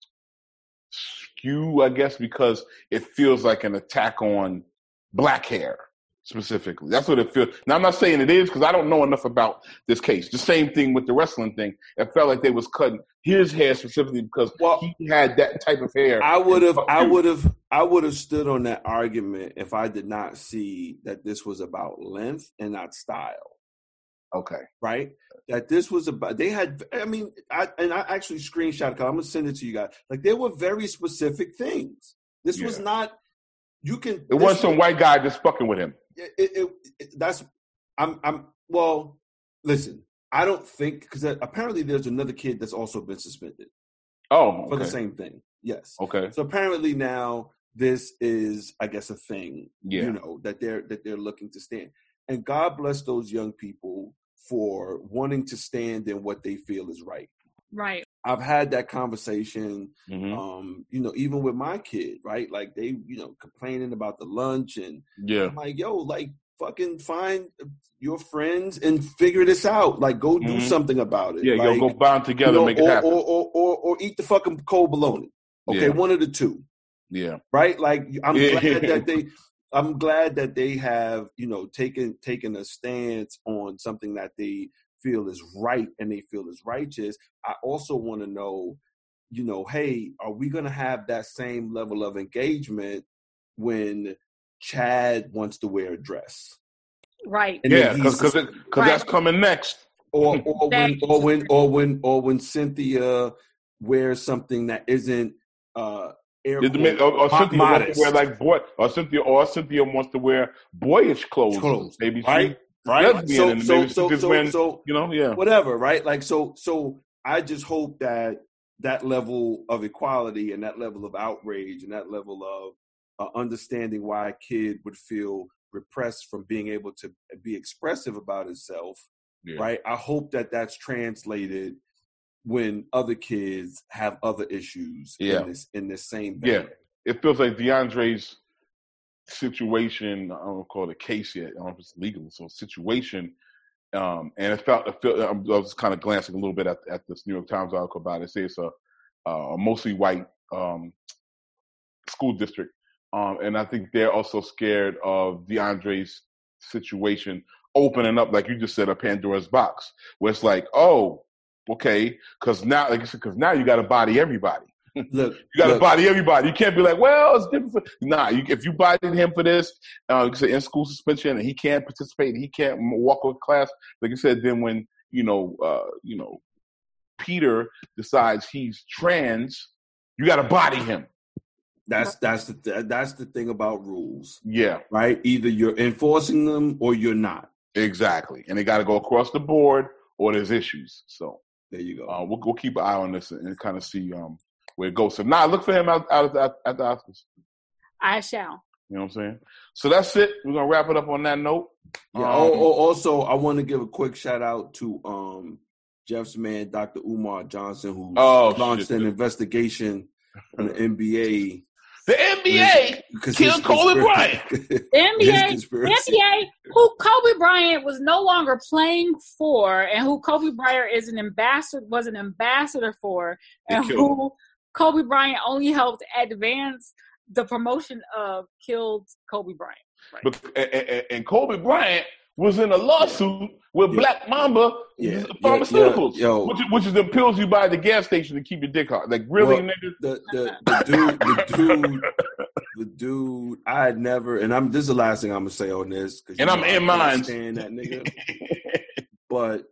skew, I guess, because it feels like an attack on black hair specifically. That's what it feels. Now, I'm not saying it is because I don't know enough about this case. The same thing with the wrestling thing. It felt like they was cutting his hair specifically because Well, he had that type of hair. I would have, Fuck I you. would have, I would have stood on that argument if I did not see that this was about length and not style. Okay. Right? That this was about, they had, I mean, I, and I actually screenshot, because I'm going to send it to you guys. Like, there were very specific things. This Yeah. was not, you can. It this wasn't some white guy just fucking with him. It, it, it, that's, I'm, I'm, well, listen, I don't think, because apparently there's another kid that's also been suspended Oh, for okay. the same thing. Yes. Okay. So apparently now this is, I guess, a thing, Yeah. you know, that they're, that they're looking to stand. And God bless those young people for wanting to stand in what they feel is right. Right. I've had that conversation, Mhm. um, you know, even with my kid, right? Like they, you know, complaining about the lunch, and Yeah. I'm like, yo, like fucking find your friends and figure this out. Like go do Mhm. something about it. Yeah, like, yo, go bond together, you know, make it or, happen. or, or, or, or eat the fucking cold bologna. Okay, Yeah. one of the two, Yeah. right? Like I'm Yeah. glad that they, I'm glad that they have, you know, taken taken a stance on something that they feel is right and they feel is righteous. I also want to know, you know, hey, are we going to have that same level of engagement when Chad wants to wear a dress? Right. And Yeah, then he's because sus- Right. that's coming next. or or when Thank or when or when or when Cynthia wears something that isn't uh air Did the ma- or, or mo- Cynthia wants modest. to wear like boy, or Cynthia, or Cynthia wants to wear boyish clothes. Clothes, Maybe right? she's right? lesbian, So and so maybe so she's so, wearing, so you know, yeah, whatever, right? Like so so I just hope that that level of equality and that level of outrage and that level of uh, understanding why a kid would feel repressed from being able to be expressive about himself, yeah. right? I hope that that's translated when other kids have other issues yeah. in this in this same band. Yeah, it feels like DeAndre's situation, I don't call it a case yet, I don't know if it's legal, so situation, um, and it felt, it felt, I was kind of glancing a little bit at, at this New York Times article about it. It says it's a, a mostly white um, school district, um, and I think they're also scared of DeAndre's situation opening up, like you just said, a Pandora's box, where it's like, oh, okay, because now, like you said, because now you got to body everybody. Look, you got to body everybody. You can't be like, well, it's different. For... Nah, you, if you bodied him for this, uh, like I said, in school suspension, and he can't participate, and he can't walk with class, like I said, then when you know, uh, you know, Peter decides he's trans, you got to body him. That's that's the that's the thing about rules. Yeah, right. Either you're enforcing them or you're not. Exactly, and they got to go across the board, or there's issues. So there you go. Uh, we'll we'll keep an eye on this and, and kind of see um. where it goes. So now nah, look for him out, out at, at the Oscars. I shall. You know what I'm saying? So that's it. We're going to wrap it up on that note. Yeah. Um, oh, oh, also, I want to give a quick shout out to um, Jeff's man, Doctor Umar Johnson, who oh, launched shit, an dude. investigation on the N B A. The N B A killed Kobe Bryant. The N B A, the N B A, who Kobe Bryant was no longer playing for, and who Kobe Bryant is an ambassador was an ambassador for, and who him. Kobe Bryant only helped advance the promotion of, killed Kobe Bryant. Right. But and, and Kobe Bryant was in a lawsuit with yeah. Black Mamba yeah. Pharmaceuticals, yeah. Yo. which, which is the pills you buy at the gas station to keep your dick hard. Like, really, well, nigga? The, the, the dude, the dude, the dude, I had never, and I'm, this is the last thing I'm going to say on this. And I'm in mine. Stand that nigga. But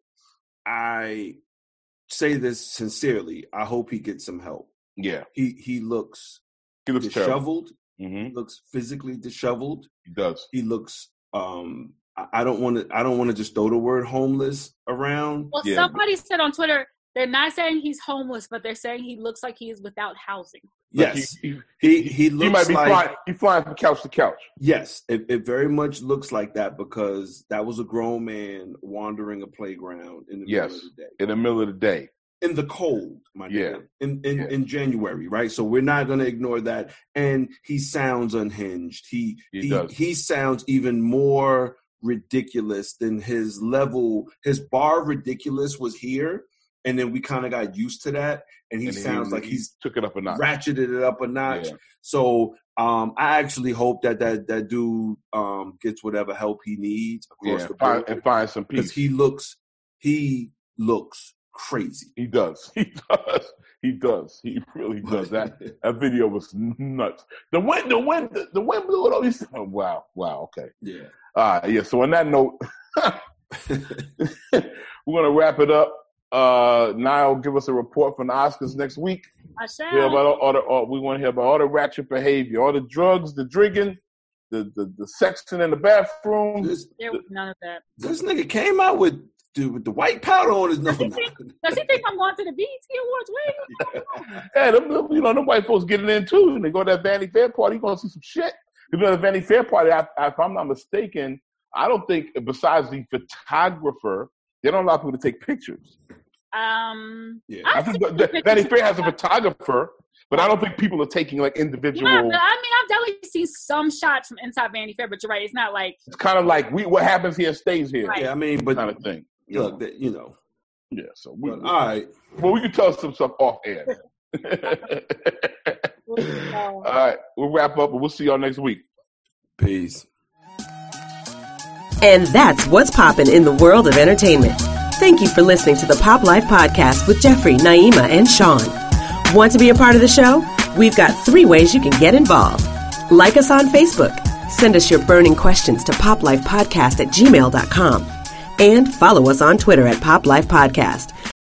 I say this sincerely. I hope he gets some help. Yeah. He he looks, he looks disheveled. Mm-hmm. He looks physically disheveled. He does. He looks, um, I don't want to. I don't want to just throw the word homeless around. Well, yeah, somebody but, said on Twitter they're not saying he's homeless, but they're saying he looks like he is without housing. Yes, he he, he, he looks he might be like flying, he's flying from couch to couch. Yes, it, it very much looks like that because that was a grown man wandering a playground in the yes, middle of the day. In the middle of the day, in the cold, my yeah, nigga. in in, yeah. in January, right? So we're not going to ignore that. And he sounds unhinged. He he he, does. he sounds even more ridiculous than his level. His bar of ridiculous was here, and then we kind of got used to that, and he and sounds he, like he he's took it up a notch, ratcheted it up a notch. Yeah. So um, I actually hope that that that dude um, gets whatever help he needs across yeah, the board find, and find some peace, because he looks he looks crazy. He does. He does. He does. He really does. That that video was nuts. The wind, the wind, the, the wind blew it over. He oh, wow, wow, okay. Yeah. Uh, yeah, so on that note, we're going to wrap it up. Uh, Niall, give us a report from the Oscars next week. I shall. Hear about all, all the, all, we want to hear about all the ratchet behavior, all the drugs, the drinking, the, the, the sexting in the bathroom. This, there was none of that. This nigga came out with, dude, with the white powder on his nose. Does he think, does he think I'm going to the B E T Awards? Where are you Yeah, them, you know, them white folks getting in too. And they go to that Vanity Fair party, you're going to see some shit. You know, the Vanity Fair party, I, I, if I'm not mistaken, I don't think, besides the photographer, they don't allow people to take pictures. Um, yeah. I think the, the, Vanity Fair has a photographer, but I don't think people are taking, like, individual. Yeah, but I mean, I've definitely seen some shots from inside Vanity Fair, but you're right. It's not like. It's kind of like, we what happens here stays here. Right. Yeah, I mean, but. Kind of thing. Look, that, you know. Yeah, so. We, but, all right. Well, we can tell some stuff off air. All right, we'll wrap up, and we'll see y'all next week. Peace. And that's what's poppin' in the world of entertainment. Thank you for listening to the Pop Life Podcast with Jeffrey, Naima, and Sean. Want to be a part of the show? We've got three ways you can get involved. Like us on Facebook. Send us your burning questions to poplifepodcast at gmail dot com. And follow us on Twitter at Pop Life Podcast.